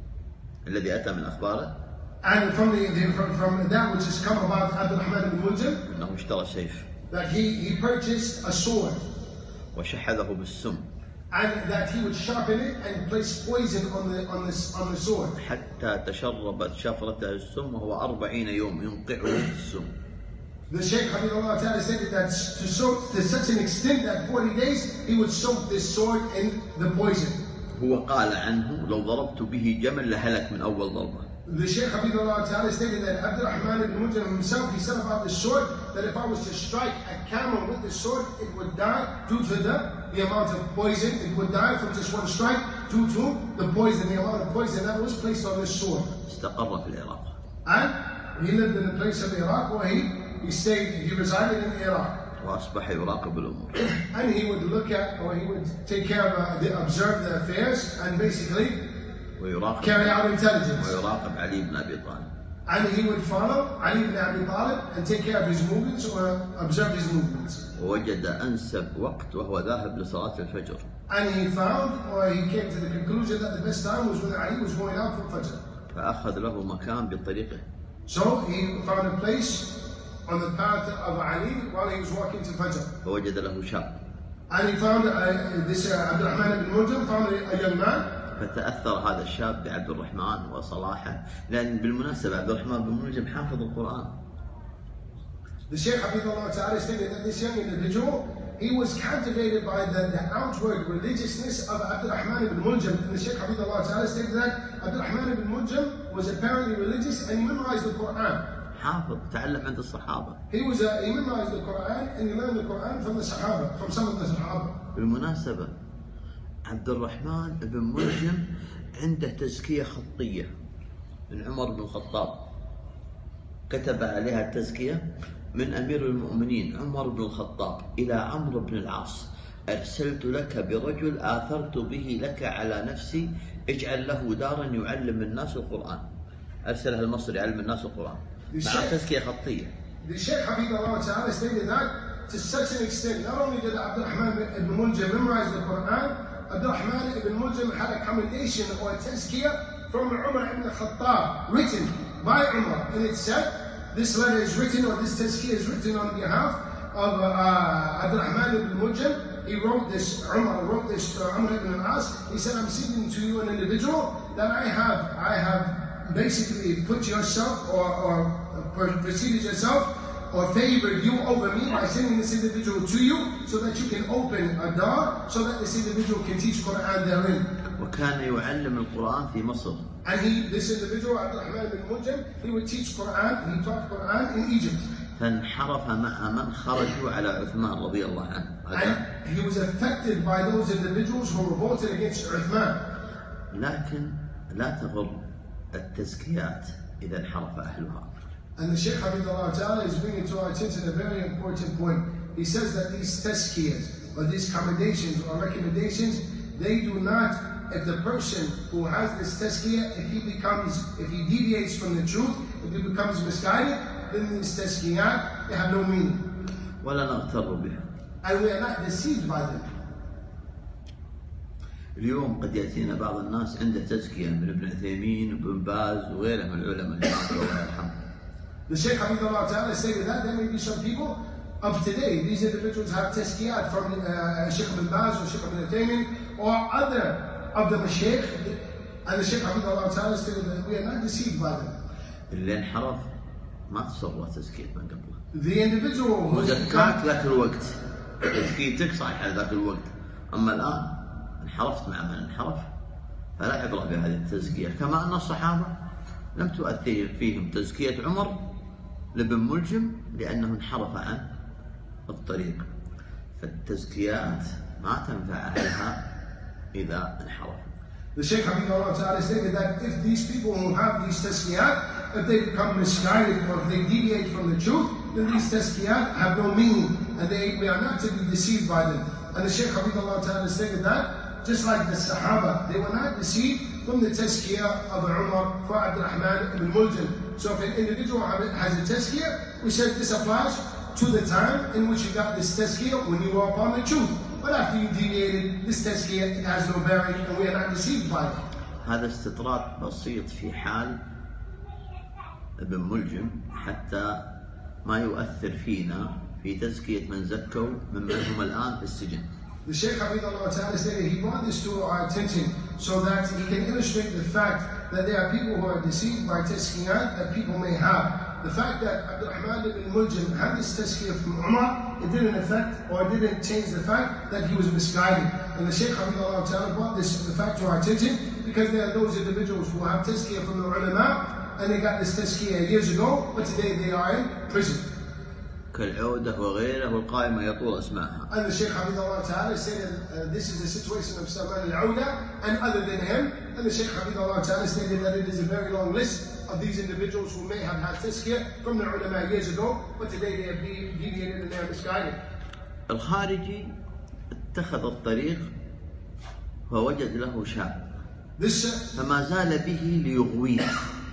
الذي أتى من أخباره. And from the, the from, from that which has come about Abdul Rahman ibn Muljam, أنه اشترى سيف. that he, he purchased a sword. وشحذه بالسم. And that he would sharpen it and place poison on the on this on the sword. حتى تشربت شفرته السم وهو أربعين يوم ينقعه السم. The Shaykh Habibullah Ta'ala stated that to soak to such an extent that forty days he would soak this sword in the poison. هو قال عنه لو ضربت به جمل لهلك من أول ضربة. The Shaykh Habibullah Ta'ala stated that Abdul Rahman ibn Muljam himself, he said about the sword that if I was to strike a camel with the sword, it would die due to the, the amount of poison. It would die from just one strike due to the poison, the amount of poison that was placed on this sword. استقر في العراق. And he lived in the place of Iraq where he, he stayed, he resided in Iraq. وأصبح يراقب الأمور. And he would look at, or he would take care of, uh, the, observe the affairs and basically ويراقب carry out intelligence. ويراقب علي بن أبي طالب. And he would follow Ali ibn Abi Talib and take care of his movements or observe his movements. ووجد أنسب وقت وهو ذاهب لصلاة الفجر. And he found, or he came to the conclusion that the best time was when Ali was going out for Fajr. فأخذ له مكان بطريقه. So he found a place on the path of Ali while he was walking to Fajr. فوجد له شاب. And he found uh, this uh, Abdul Rahman ibn Muljam found a, a young man. فتأثر هذا الشاب بعبد الرحمن وصلاحه لأن بالمناسبة عبد الرحمن بن ملجم حافظ القرآن. The Shaykh Habibullah Ta'ala stated that this young individual, he was captivated by the, the outward religiousness of Abdul Rahman ibn Muljam. And the Shaykh Habibullah Ta'ala stated that Abdul Rahman ibn Muljam was apparently religious and he memorized the Quran. حافظ تعلم عند الصحابة. He was a, he memorized the Quran and he learned the Quran from the Sahaba, from some of the Sahaba. بالمناسبة عبد الرحمن بن ملجم عنده تزكية خطية من عمر بن الخطاب كتب عليها التزكية من أمير المؤمنين عمر بن الخطاب إلى عمرو بن العاص أرسلت لك برجل آثرت به لك على نفسي اجعل له دارا يعلم الناس القرآن. أرسلها لمصر يعلم الناس القرآن مع تزكية خطية. The Shaykh Habibullah Ta'ala stated that to such an extent, not only did Abdul Rahman ibn Muljam memorize the Quran, Abdul Rahman ibn Muljam had a commendation or a tazkiyah from Umar ibn Khattab, written by Umar. And it said, this letter is written, or this tazkiyah is written on behalf of uh, Abdurrahman ibn Muljam. He wrote this, Umar wrote this to Umar ibn al-As. He said, I'm sending to you an individual that I have, I have basically put yourself or, or preceded yourself or favored you over me by sending this individual to you so that you can open a door so that this individual can teach Quran therein. وكان يعلم القرآن في مصر. And he, this individual, Abdurrahman ibn Muljam, he would teach Quran, he taught Quran in Egypt. فانحرف مع من خرجوا على عثمان رضي الله عنه. And he was affected by those individuals who revolted against Uthman. لكن لا تغر التزكيات إذا انحرف أهلها. And the Shaykh Hafidhullah Ta'ala is bringing to our attention a very important point. He says that these tazkiyas, or these commendations or recommendations, they do not, if the person who has this tazkiyah, if he becomes, if he deviates from the truth, if he becomes misguided, then these tazkiyat, they have no meaning. ولا نغتر بها. And we are not deceived by them. اليوم قد يأتينا بعض الناس عنده تزكية من ابن عثيمين وابن باز وغيره من العلماء اللي ماتوا الله يرحمهم. The Shaykh Hafidhullah Ta'ala stated that there may be some people of today, these individuals have tazkiyat from uh, Shaykh ibn Baz or Shaykh ibn Uthaymin or other of the Mashaykh, and the Shaykh Hafidhullah Ta'ala stated that we are not deceived by them. اللي انحرف ما تصور تزكية من قبله. The individual who زكاك ذاك الوقت تزكيتك صحيحة ذاك الوقت، أما الآن انحرفت مع من انحرف فلا عبرة بهذه التزكية. كما أن الصحابة لم تؤثر فيهم تزكية عمر لابن ملجم لأنه انحرف عن الطريق، فالتزكيات ما تنفع أهلها إذا انحرف. The Shaykh Hafidhullah Ta'ala stated that if these people who have these tazkiyat, if they become misguided or if they deviate from the truth, then these tazkiyat have no meaning and they, we are not to be deceived by them. And the Shaykh Hafidhullah Ta'ala stated that just like the Sahaba, they were not deceived from the tazkiyah of Umar for Abdurrahman ibn Muljam. So if an individual has a tazkiyah, we said this applies to the time in which you got this tazkiyah when you were upon the truth. But after you deviated, this tazkiyah, it has no bearing and we are not deceived by it. هذا استطراد بسيط في حال ابن ملجم حتى ما يؤثر فينا في تزكية من زكوا ممن هم الآن في السجن. The Shaykh Hafidhullah Ta'ala stated he brought this to our attention so that he can illustrate the fact that there are people who are deceived by tazkiyat that people may have. The fact that Abdurrahman ibn Muljam had this tazkiyah from Umar, it didn't affect or didn't change the fact that he was misguided. And the Shaykh Hafidhullah Ta'ala brought this the fact to our attention because there are those individuals who have tazkiyah from the ulama and they got this tazkiyah years ago, but today they are in prison. كالعودة وغيره والقائمة يطول اسمها. And the Shaykh Hafidhullah Ta'ala said uh, this is the situation of Salman al-Awda and other than him. And the Shaykh Hafidhullah Ta'ala stated that it is a very long list of these individuals who may have had tazkiyah from the ulama years ago, but today they have deviated and they are misguided. الخارجي اتخذ الطريق ووجد له شاب فما زال به ليغويه.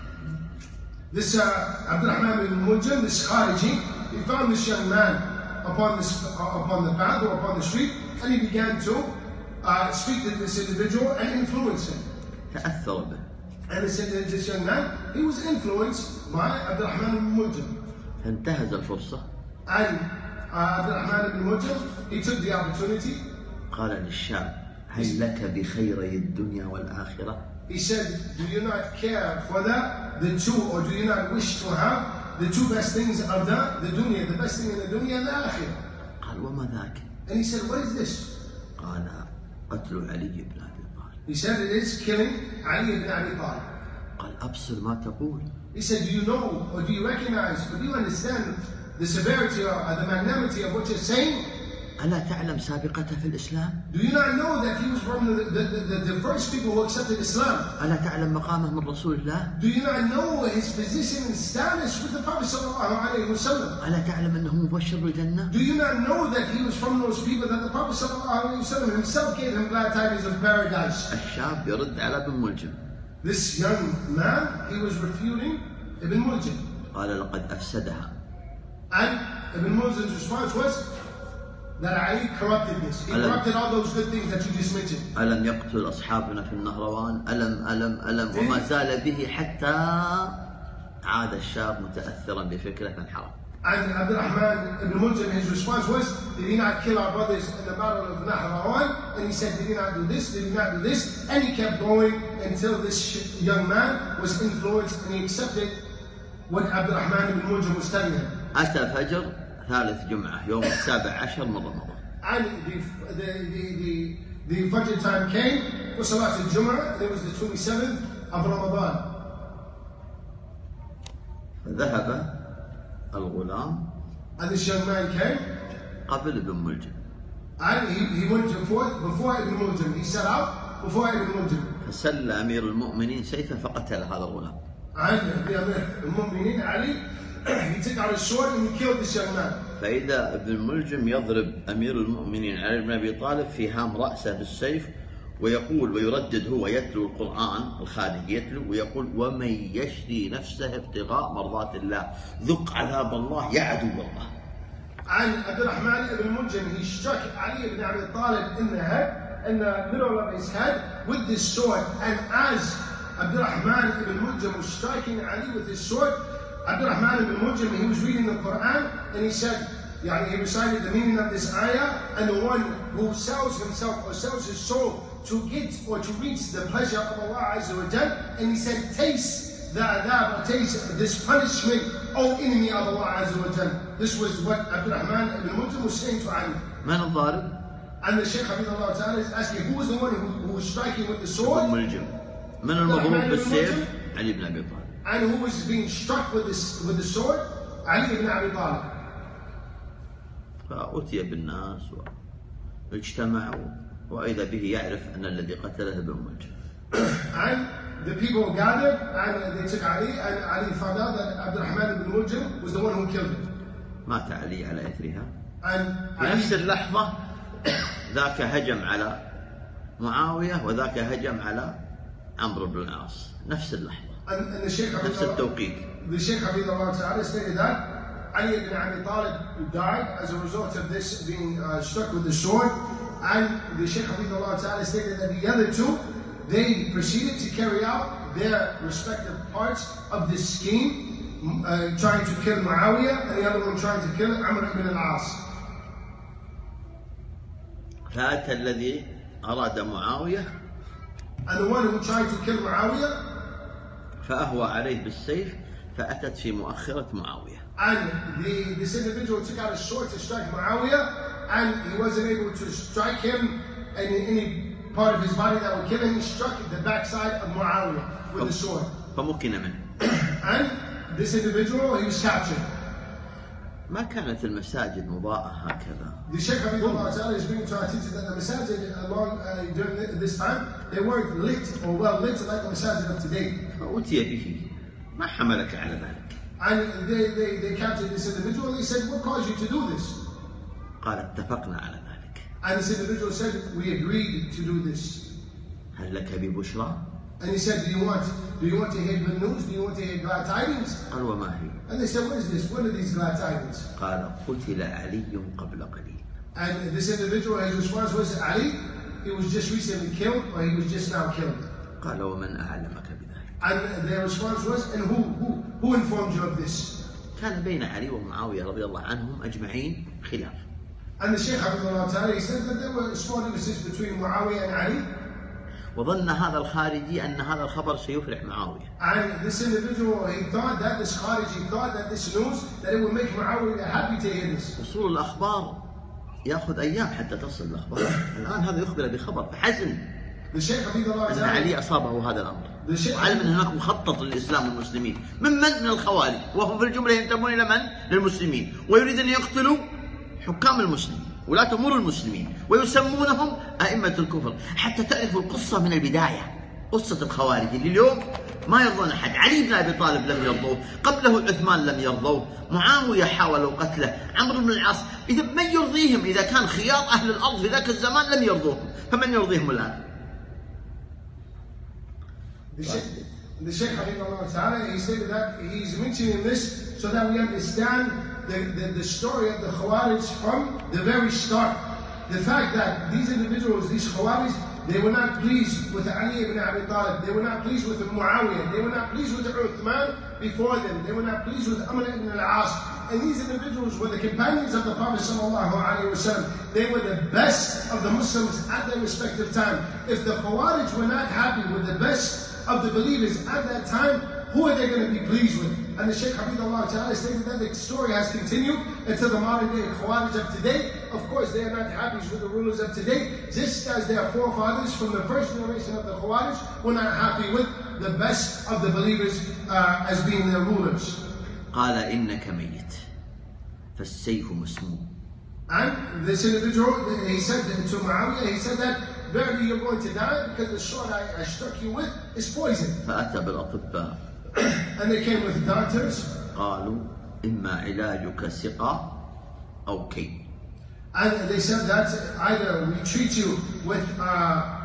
This uh, Abdurrahman ibn Muljam, this Khariji, he found this young man upon, this, uh, upon the path or upon the street, and he began to uh, speak to this individual and influence him. تأثر به. And he said that this young man, he was influenced by Abdurrahman ibn Muljam. فانتهز الفرصة. And uh, Abdurrahman ibn Muljam, he took the opportunity. قال للشاب هل لك بخيري الدنيا والآخرة؟ He said, do you not care for that, the two, or do you not wish to have the two best things of the, the dunya, the best thing in the dunya and the akhirah? قال وما ذاك؟ And he said, what is this? قال قتل علي بن أبي طالب. He said, it is killing Ali ibn Abi Talib. قال أبصر ما تقول. He said, do you know, or do you recognize, or do you understand the severity or the magnanimity of what you're saying? ألا تعلم سابقته في الإسلام؟ Do you not know that he was from the, the, the, the first people who accepted Islam? ألا تعلم مقامه من رسول الله؟ Do you not know his position and status with the Prophet sallallahu alaihi wasallam? ألا تعلم أنه مبشر بالجنة؟ Do you not know that he was from those people that the Prophet sallallahu alaihi wasallam himself gave him glad tidings of paradise? الشاب يرد على ابن ملجم. This young man, he was refuting Ibn Muljam. قال لقد أفسدها. And Ibn Muljam's response was, that Ali corrupted this. He corrupted all those good things that you just mentioned. ألم يقتل أصحابنا في النهروان؟ ألم ألم ألم وما زال به حتى عاد الشاب متأثرا بفكرة فانحرف. And Abdurrahman ibn Muljam, his response was, did he not kill our brothers in the battle of Nahrawan? And he said, did he not do this? Did he not do this? And he kept going until this young man was influenced and he accepted what Abdurrahman ibn Muljam was telling him. أتى فجر ثالث جمعة يوم السابع عشر من رمضان. And the, the, the, the, the Fajr time came for Salat al-Jum'ah, and it was the twenty-seventh of Ramadan. فذهب الغلام And this young man came, قبل ابن ملجم. and he, he went to forth before Ibn Muljam. He set out before Ibn Muljam. فسل أمير المؤمنين سيفا فقتل هذا الغلام. And the Amir al-Mu'minin, Ali, he took out his sword and he killed this young man. فإذا ابن ملجم يضرب أمير المؤمنين علي بن أبي طالب في هام رأسه بالسيف ويقول ويردد هو يتلو القرآن الخارجي يتلو ويقول ومن يشري نفسه ابتغاء مرضات الله ذق عذاب الله يا عدو الله. And Abdurrahman ibn Muljam, he struck Ali ibn Abi Talib in the head, in the middle of his head with this sword. And as Abdurrahman ibn Muljam was striking Ali with his sword, Abdurrahman ibn Muljam, he was reading the Quran and he said, يعني, he recited the meaning of this ayah, and the one who sells himself or sells his soul to get or to reach the pleasure of Allah Azza wa Jal, and he said, taste the adab, or taste this punishment, O enemy of Allah Azza wa Jal. This was what Abdurrahman ibn Muljam was saying to Ali. من الضارب؟ And the Shaykh Hafidhullah Ta'ala is asking, who was the one who, who was striking with the sword? ابن ملجم. من المضروب بالسيف؟ علي بن أبي طالب. And who was being struck with this with the sword? Ali ibn Abi Talib. فأتي بالناس واجتمعوا وإذا به يعرف أن الذي قتله ابن ملجم. And the people gathered and they took Ali, and Ali found out that Abdurrahman ibn Muljam was the one who killed him. مات علي على إثرها. And في نفس اللحظة ذاك هجم على معاوية وذاك هجم على عمرو بن العاص. نفس اللحظة. And, and the Shaykh نفس التوقيت. The Shaykh Hafidhullah Ta'ala stated that Ali ibn Abi Talib died as a result of this being uh, struck with the sword, and the Shaykh Hafidhullah Ta'ala stated that the other two, they proceeded to carry out their respective parts of this scheme, uh, trying to kill Muawiyah, and the other one trying to kill Amr ibn al-As. فأتى الذي أراد معاوية And the one who tried to kill Muawiyah, فأهوى عليه بالسيف فأتت في مؤخرة معاوية. and the, this individual took out his sword to strike Muawiyah, and he wasn't able to strike him in any part of his body that would kill him. He struck the backside of Muawiyah with the sword. فمكن منه. And this individual, he was captured. ما كانت المساجد مضاءة هكذا. The Shaykh Hafidhullah Ta'ala is bringing to our attention that the masajid along uh, during this time, they weren't lit or well lit like the masajid of today. فأتي به ما حملك على ذلك؟ And they, they, they captured this individual and they said, what caused you to do this? قال اتفقنا على ذلك. And this individual said, we agreed to do this. هل لك ببشرى؟ And he said, do you want do you want to hear good news? Do you want to hear glad tidings? قال وما هي؟ And they said, what is this? What are these glad tidings? قال قتل علي قبل قليل. And this individual, his response was, Ali, he was just recently killed, or he was just now killed. قال ومن أعلمك بذلك؟ And their response was, and who who who informed you of this? كان بين علي ومعاوية رضي الله عنهم أجمعين خلاف. And the Shaykh Hafidhullah Ta'ala, he said that there were small differences between Muawiyah and Ali. وظن هذا الخارجي أن هذا الخبر سيفرح معاوية. And this individual, he thought that this Kharij, he thought that this news, that it would make Muawiyah happy to hear this. وصول الأخبار يأخذ أيام حتى تصل الأخبار. الآن هذا يخبر بخبر فحزن The Shaykh Hafidhullah أن Ta'ala, علي أصابه هذا الأمر. the Shaykh, وعلم أن هناك مخطط للإسلام والمسلمين. من من؟ من الخوارج، وهم في الجملة ينتمون إلى من؟ للمسلمين، ويريد أن يقتلوا حكام المسلمين، ولاة أمور المسلمين، ويسمونهم أئمة الكفر، حتى تعرفوا القصة من البداية. قصة الخوارج اللي اليوم ما يرضون أحد. علي بن أبي طالب لم يرضوه، قبله عثمان لم يرضوه، معاوية حاولوا قتله، عمرو بن العاص. إذا من يرضيهم؟ إذا كان خيار أهل الأرض في ذاك الزمان لم يرضوهم، فمن يرضيهم الآن؟ the Shaykh, the Shaykh Hafidhullah Ta'ala, he stated that he's mentioning this so that we understand the, the, the story of the Khawarij from the very start. The fact that these individuals, these Khawarij, they were not pleased with Ali ibn Abi Talib, they were not pleased with Muawiyah, they were not pleased with Uthman before them, they were not pleased with Amr ibn al-As. And these individuals were the companions of the Prophet sallallahu alaihi wasallam. They were the best of the Muslims at their respective time. If the Khawarij were not happy with the best of the believers at that time, who are they going to be pleased with? And the Shaykh Hafidhullah Ta'ala stated that the story has continued until the modern day Khawarij of today. Of course, they are not happy with the rulers of today, just as their forefathers from the first generation of the Khawarij were not happy with the best of the believers uh, as being their rulers. قال إنك ميت فالسيف مسموم. And this individual, he said to Muawiyah, he said that verily you're going to die because the sword I, I struck you with is poison. فأتى بالأطباء. And they came with doctors. قالوا إما علاجك سقا أو كي. And they said that either we treat you with uh,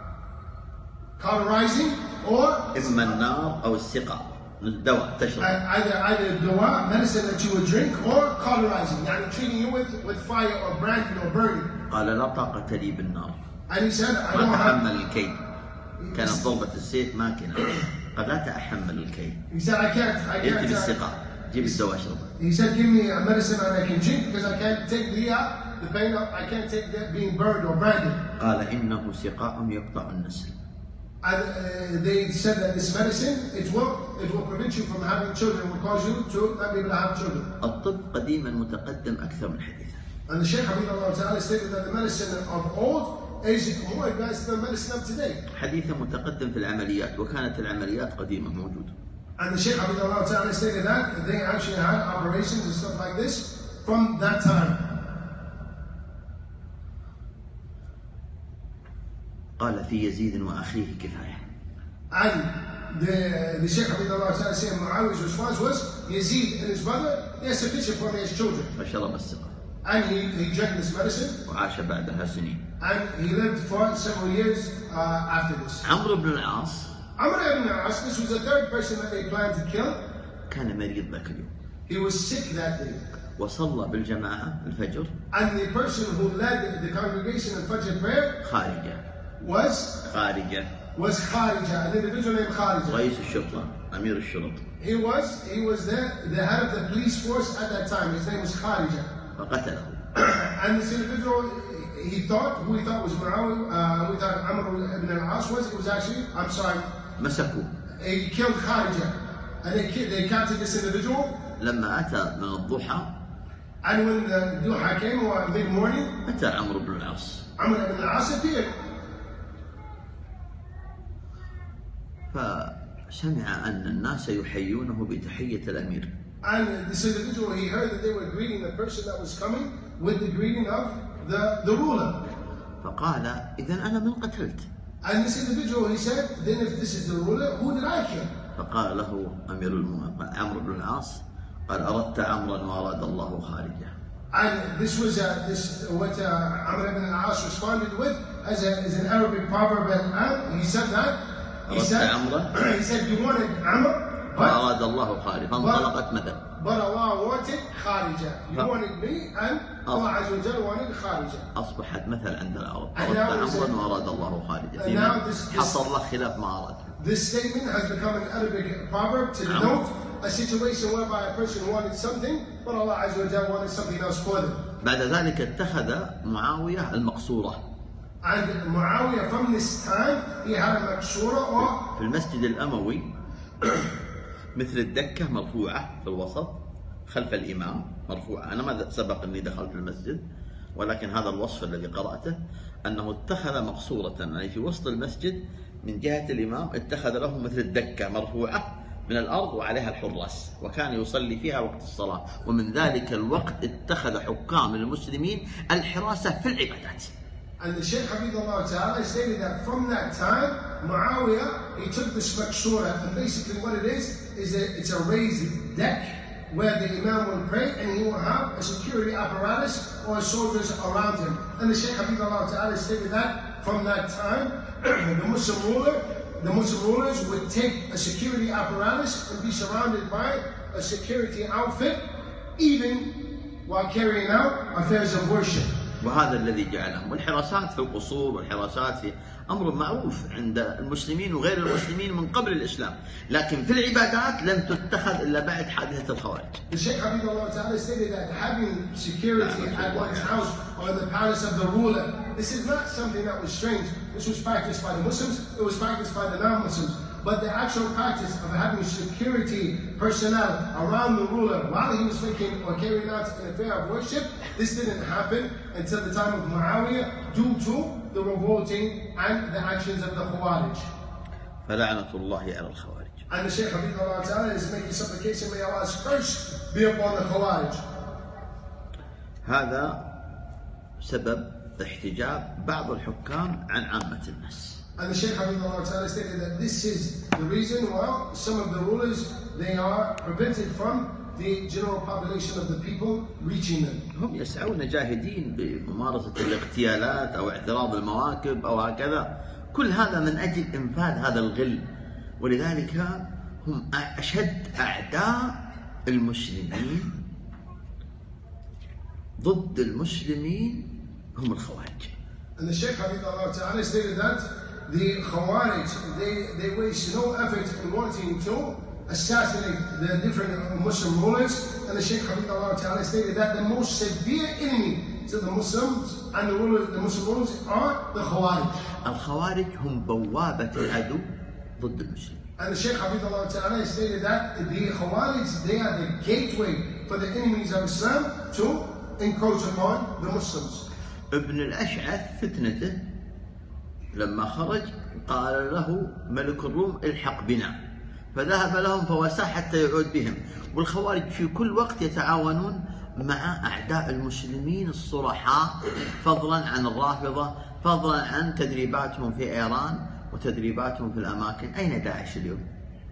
cauterizing or إما النار أو السقا. الدواء تشرب. Either either dua, medicine that you would drink, or cauterizing, يعني treating you with, with fire or branding or burning. قال لا طاقة لي بالنار. And he said, I ما don't have. تحمل الكي. كانت ضربة السيف ماكنة. قال لا تحمل الكي. He said, I can't, I ائت can't. بالسقا. جيب الدواء اشرب. He said, give me a medicine that I can drink because I can't take the uh, the pain of, I can't take that being burned or branded. قال إنه سقاء يقطع النسل. And uh, they said that this medicine, it will, it will prevent you from having children, it will cause you to not be able to have children. الطب قديما متقدم أكثر من حديثا. And the Shaykh Hafidhullah Ta'ala stated that the medicine of old is more advanced than the medicine of today. حديثا متقدم في العمليات وكانت العمليات قديمة موجودة. And the Shaykh Hafidhullah Ta'ala stated that they actually had operations and stuff like this from that time. قال في يزيد وأخيه كفاية. And the, the Shaykh Hafidhullah Ta'ala said Muawiyah's response was, Yazid and his brother, they are sufficient for me as children. فشرب السقا. And he, he drank this medicine. وعاش بعدها سنين. And he lived for several years uh, after this. عمرو بن العاص Amr ibn al-As, this was the third person that they planned to kill. كان مريض ذاك اليوم. He was sick that day. وصلى بالجماعة الفجر. And the person who led the, the congregation in Fajr prayer خارجة. was خارجة. was Kharija, an individual named Kharija. رئيس الشرطة. أمير الشرط. He was he was the, the head of the police force at that time. His name was Kharija. فقتله. And this individual, he thought, who he thought was Muawiyah, uh, who he thought Amr ibn al-As was, it was actually, I'm sorry, مسكوه. he killed Kharija. And they, ki- they captured this individual. لما أتى من الضحى And when the duha came, or mid-morning, أتى عمرو بن العاص. Amr ibn al-As appeared. فسمع أن الناس يحيونه بتحية الأمير. And this individual, he heard that they were greeting the person that was coming with the greeting of the, the ruler. فقال إذا أنا من قتلت. And this individual, he said, then if this is the ruler, who did I kill? فقال له أمير المؤمنين عمرو بن العاص قال أردت عمرا وأراد الله خارجه. And this was uh, this what uh, Amr ibn al-As responded with as, a, as an Arabic proverb. And he said that he said, he said you wanted Amr, but, وأراد الله خارجه. فانطلقت مثل. but Allah wanted Kharija. You wanted me, and Allah Azza wa Jalla wanted Kharija. أصبحت مثل عند العرب. أردت عمرا وأراد الله خارجه. فيما حصل له خلاف ما أراد. This statement has become an Arabic proverb to denote a situation whereby a person wanted something, but Allah Azza wa Jalla wanted something else for them. بعد ذلك اتخذ معاوية المقصورة. And Muawiyah from this time, he had a maqsura or في المسجد الأموي مثل الدكة مرفوعة في الوسط خلف الإمام مرفوعة. أنا ما سبق أني دخلت المسجد ولكن هذا الوصف الذي قرأته أنه اتخذ مقصورة يعني في وسط المسجد من جهة الإمام اتخذ له مثل الدكة مرفوعة من الأرض وعليها الحراس وكان يصلي فيها وقت الصلاة. ومن ذلك الوقت اتخذ حكام المسلمين الحراسة في العبادات. And the Shaykh Hafidhullah Ta'ala stated that from that time, Muawiyah, he took this maqsura, and basically what it is, is that it's a raised deck where the Imam will pray and he will have a security apparatus or soldiers around him. And the Shaykh Hafidhullah Ta'ala stated that from that time, the Muslim ruler, the Muslim rulers would take a security apparatus and be surrounded by a security outfit even while carrying out affairs of worship. وهذا الذي جعلهم. والحراسات في القصور والحراسات في أمر معروف عند المسلمين وغير المسلمين من قبل الإسلام، لكن في العبادات لم تتخذ إلا بعد حادثة الخوارج. The Shaykh Habibullah Ta'ala stated that having security at one's house or in the palace of the ruler, this is not something that was strange. This was practiced by the Muslims, it was practiced by the non-Muslims. But the actual practice of having security personnel around the ruler while he was making or carrying out an affair of worship, this didn't happen until the time of Muawiyah due to the revolting and the actions of the Khawarij. فلعنة الله على الخوارج. And the Shaykh Habibullah Ta'ala is making supplication, may Allah's curse be upon the Khawarij. هذا سبب احتجاب بعض الحكام عن عامة الناس. And the Shaykh Habibullah Ta'ala stated that this is the reason why some of the rulers, they are prevented from the general population of the people reaching them. هم يسعون جاهدين بممارسة الاغتيالات أو اعتراض المواكب أو هكذا، كل هذا من أجل إنفاذ هذا الغل، ولذلك هم أشد أعداء المسلمين ضد المسلمين هم الخوارج. And the Shaykh Habibullah Ta'ala stated that the Khawarij, they, they waste no effort in wanting to assassinate the different Muslim rulers. And the Shaykh Habibullah Ta'ala stated that the most severe enemy to the Muslims and the rulers, the Muslim rulers are the Khawarij. الخوارج هم بوابة العدو ضد المسلمين. And the Shaykh Habibullah Ta'ala stated that the Khawarij, they are the gateway for the enemies of Islam to encroach upon the Muslims. ابن الأشعث فتنته لما خرج قال له ملك الروم الحق بنا، فذهب لهم فواساه حتى يعود بهم. والخوارج في كل وقت يتعاونون مع أعداء المسلمين الصرحاء، فضلا عن الرافضة، فضلا عن تدريباتهم في إيران وتدريباتهم في الأماكن. أين داعش اليوم؟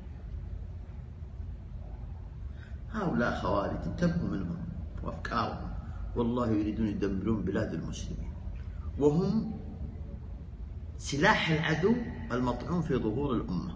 هؤلاء خوارج انتبهوا منهم وأفكارهم، والله يريدون يدمرون بلاد المسلمين، وهم سلاح العدو المطعون في ظهور الأمة.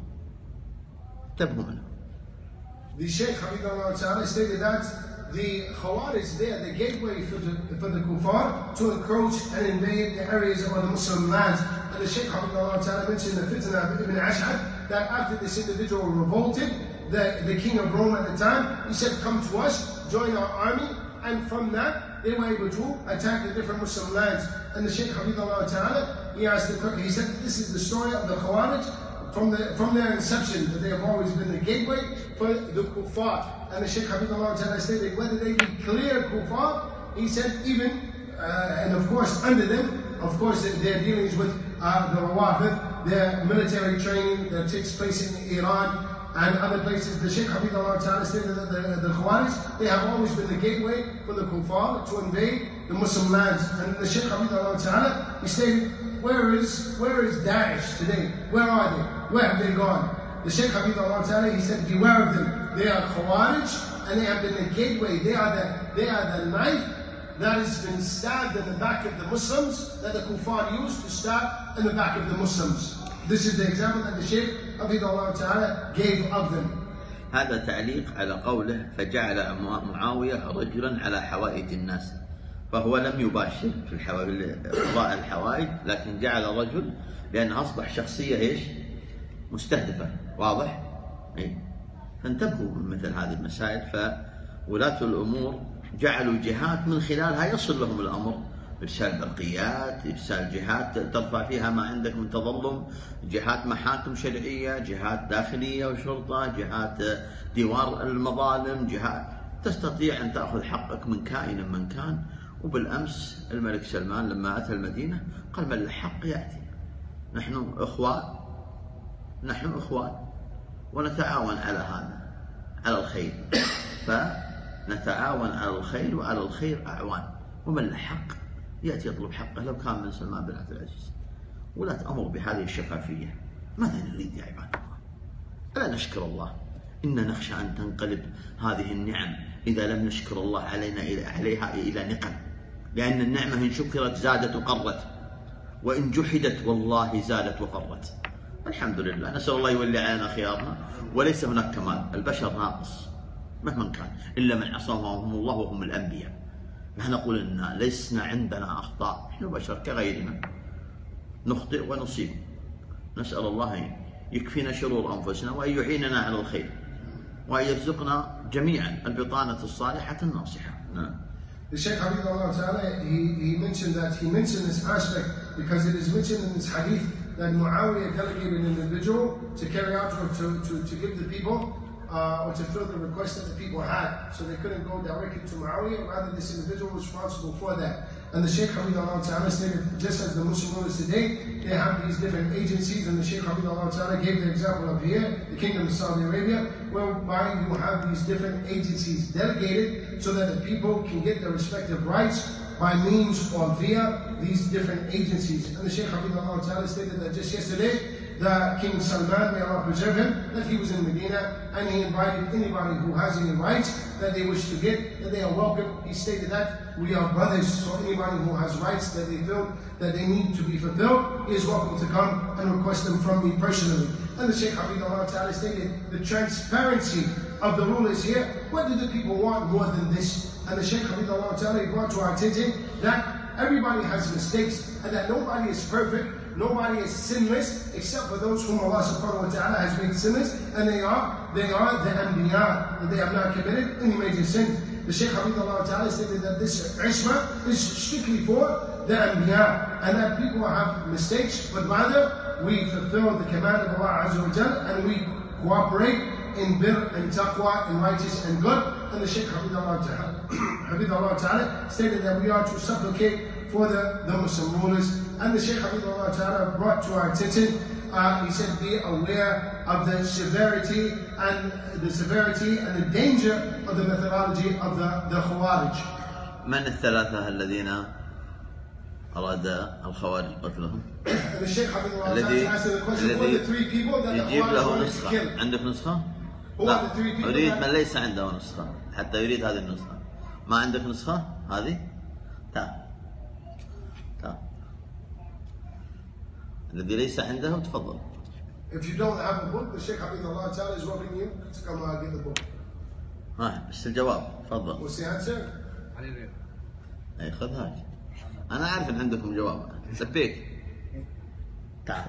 انتبهوا منهم. The Shaykh Habibullah Ta'ala stated that the Khawarij, they are the gateway for the, for the Kuffar to encroach and invade the areas of the Muslim lands. And the Shaykh Habibullah Ta'ala mentioned the fitna of Ibn Ash'ad, that after this individual revolted, the, the king of Rome at the time, he said, come to us, join our army. And from that, they were able to attack the different Muslim lands. And the Shaykh Habibullah Ta'ala, he asked the, he said, this is the story of the Khawarij from the from their inception, that they have always been the gateway for the Kuffar. And the Shaykh Habibullah Ta'ala stated, whether they be clear Kuffar, he said, even, uh, and of course under them, of course their dealings with uh, the Rawafid, their military training that takes place in Iran and other places. The Shaykh Habibullah Ta'ala stated that the, the Khawarij, they have always been the gateway for the Kuffar to invade the Muslim lands. And the Shaykh Habibullah Ta'ala, he stated, where is where is Daesh today? Where are they? Where have they gone? The Shaykh Habibullah Ta'ala, he said, beware of them. They are Khawarij, and they have been the gateway. They are the they are the knife that has been stabbed in the back of the Muslims, that the Kuffar used to stab in the back of the Muslims. This is the example that the Shaykh Habibullah Ta'ala gave of them. هذا تعليق على قوله فجعل معاوية رجلا على حوائج الناس، فهو لم يباشر في قضاء الحوائج، لكن جعل رجل لأن أصبح شخصية إيش؟ مستهدفة. واضح؟ أي. فانتبهوا من مثل هذه المسائل. فولاة الأمور جعلوا جهات من خلالها يصل لهم الأمر، إرسال برقيات، إرسال جهات ترفع فيها ما عندك من تظلم، جهات محاكم شرعية، جهات داخلية وشرطة، جهات ديوار المظالم، جهات تستطيع أن تأخذ حقك من كائن من كان. وبالأمس الملك سلمان لما أتى المدينة قال من الحق يأتي، نحن إخوان، نحن إخوان ونتعاون على هذا، على الخير، فنتعاون على الخير وعلى الخير أعوان، ومن الحق يأتي يطلب حقه. لو كان من سلمان بن عبد العزيز. ولا تأمر بهذه الشفافية. ماذا نريد يا عباد الله؟ ألا نشكر الله؟ إن نخشى أن تنقلب هذه النعم إذا لم نشكر الله علينا عليها إلى نقم، لأن النعمة إن شكرت زادت وقرت، وإن جحدت والله زالت وفرت. الحمد لله، نسأل الله يولي علينا خيارنا، وليس هناك كمال، البشر ناقص، مهما كان، إلا من عصمهم الله وهم الأنبياء. نحن نقول إن لسنا عندنا أخطاء، نحن بشر كغيرنا نخطئ ونصيب. نسأل الله يكفينا شرور أنفسنا وأن يعيننا على الخير وأن يرزقنا جميعا البطانة الصالحة الناصحة. نعم. The Shaykh Habibullah Ta'ala, he, he mentioned that, he mentioned this aspect because it is mentioned in this hadith that Muawiyah delegated an individual to carry out or to, to, to give the people uh, or to fill the request that the people had. So they couldn't go directly to Muawiyah, rather this individual was responsible for that. And the Shaykh Habibullah Ta'ala stated, just as the Muslim rulers today, they have these different agencies, and the Shaykh Habibullah Ta'ala gave the example of here, the Kingdom of Saudi Arabia, whereby you have these different agencies delegated so that the people can get their respective rights by means or via these different agencies. And the Shaykh Habibullah Ta'ala stated that just yesterday, that King Salman, may Allah preserve him, that he was in Medina and he invited anybody who has any rights that they wish to get, that they are welcome. He stated that we are brothers, so anybody who has rights that they feel that they need to be fulfilled is welcome to come and request them from me personally. And the Shaykh Habibullah Ta'ala stated the transparency of the rulers here. What do the people want more than this? And the Shaykh Habibullah Ta'ala brought to our attention that everybody has mistakes and that nobody is perfect. Nobody is sinless except for those whom Allah subhanahu wa ta'ala has made sinless, and they are they are the Anbiya, that they have not committed any major sin. The Shaykh Habibullah Ta'ala stated that this Isma is strictly for the Anbiya, and that people have mistakes, but rather we fulfill the command of Allah Azza wa Jal, and we cooperate in bir and taqwa, in righteous and good. And the Shaykh Habibullah Ta'ala stated that we are to supplicate for the, the Muslim rulers. And the Shaykh Habibullah Ta'ala brought to our attention, uh, he said, be aware of the severity and the severity and the danger of the methodology of the, the Khawarij. من الثلاثة الذين أراد الخوارج قتلهم؟ The Shaykh Habibullah Ta'ala asked the question, who are the three people that the Khawarij wanted to kill? عندك نسخة؟ Who are the three people أريد that... من ليس عنده نسخة حتى يريد هذه النسخة. ما عندك نسخة؟ هذه؟ تعال تعال الذي ليس عنده تفضل. If you don't have a book, the Shaykh Habibullah Ta'ala is welcoming you to come and get the book. ها بس الجواب تفضل. What's the answer? اي خذ هاي. أنا أعرف إن عندكم جواب. سبيك. تعال.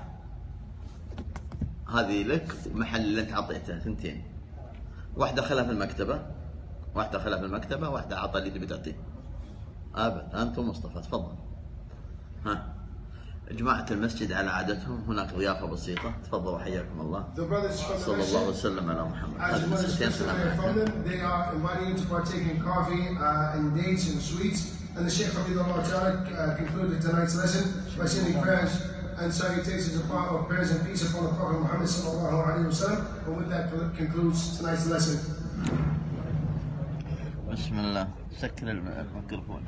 هذه لك محل اللي أنت عطيته ثنتين. واحدة خلها في المكتبة. واحدة خلها في المكتبة، واحدة عطى اللي تبي تعطيه. أبد أنت ومصطفى تفضل. ها. جماعة المسجد على عادتهم هناك ضيافة بسيطة، تفضلوا حياكم الله. صلى الله وسلم على محمد. هذه نسختين سلام. They are inviting you to partake in coffee uh, and dates and sweets. And the Shaykh Habibullah Ta'ala concluded tonight's lesson by sending prayers and salutations of prayers and peace upon the Prophet Muhammad sallallahu alaihi wasallam. And with that concludes tonight's lesson. بسم الله. سكر الميكروفون.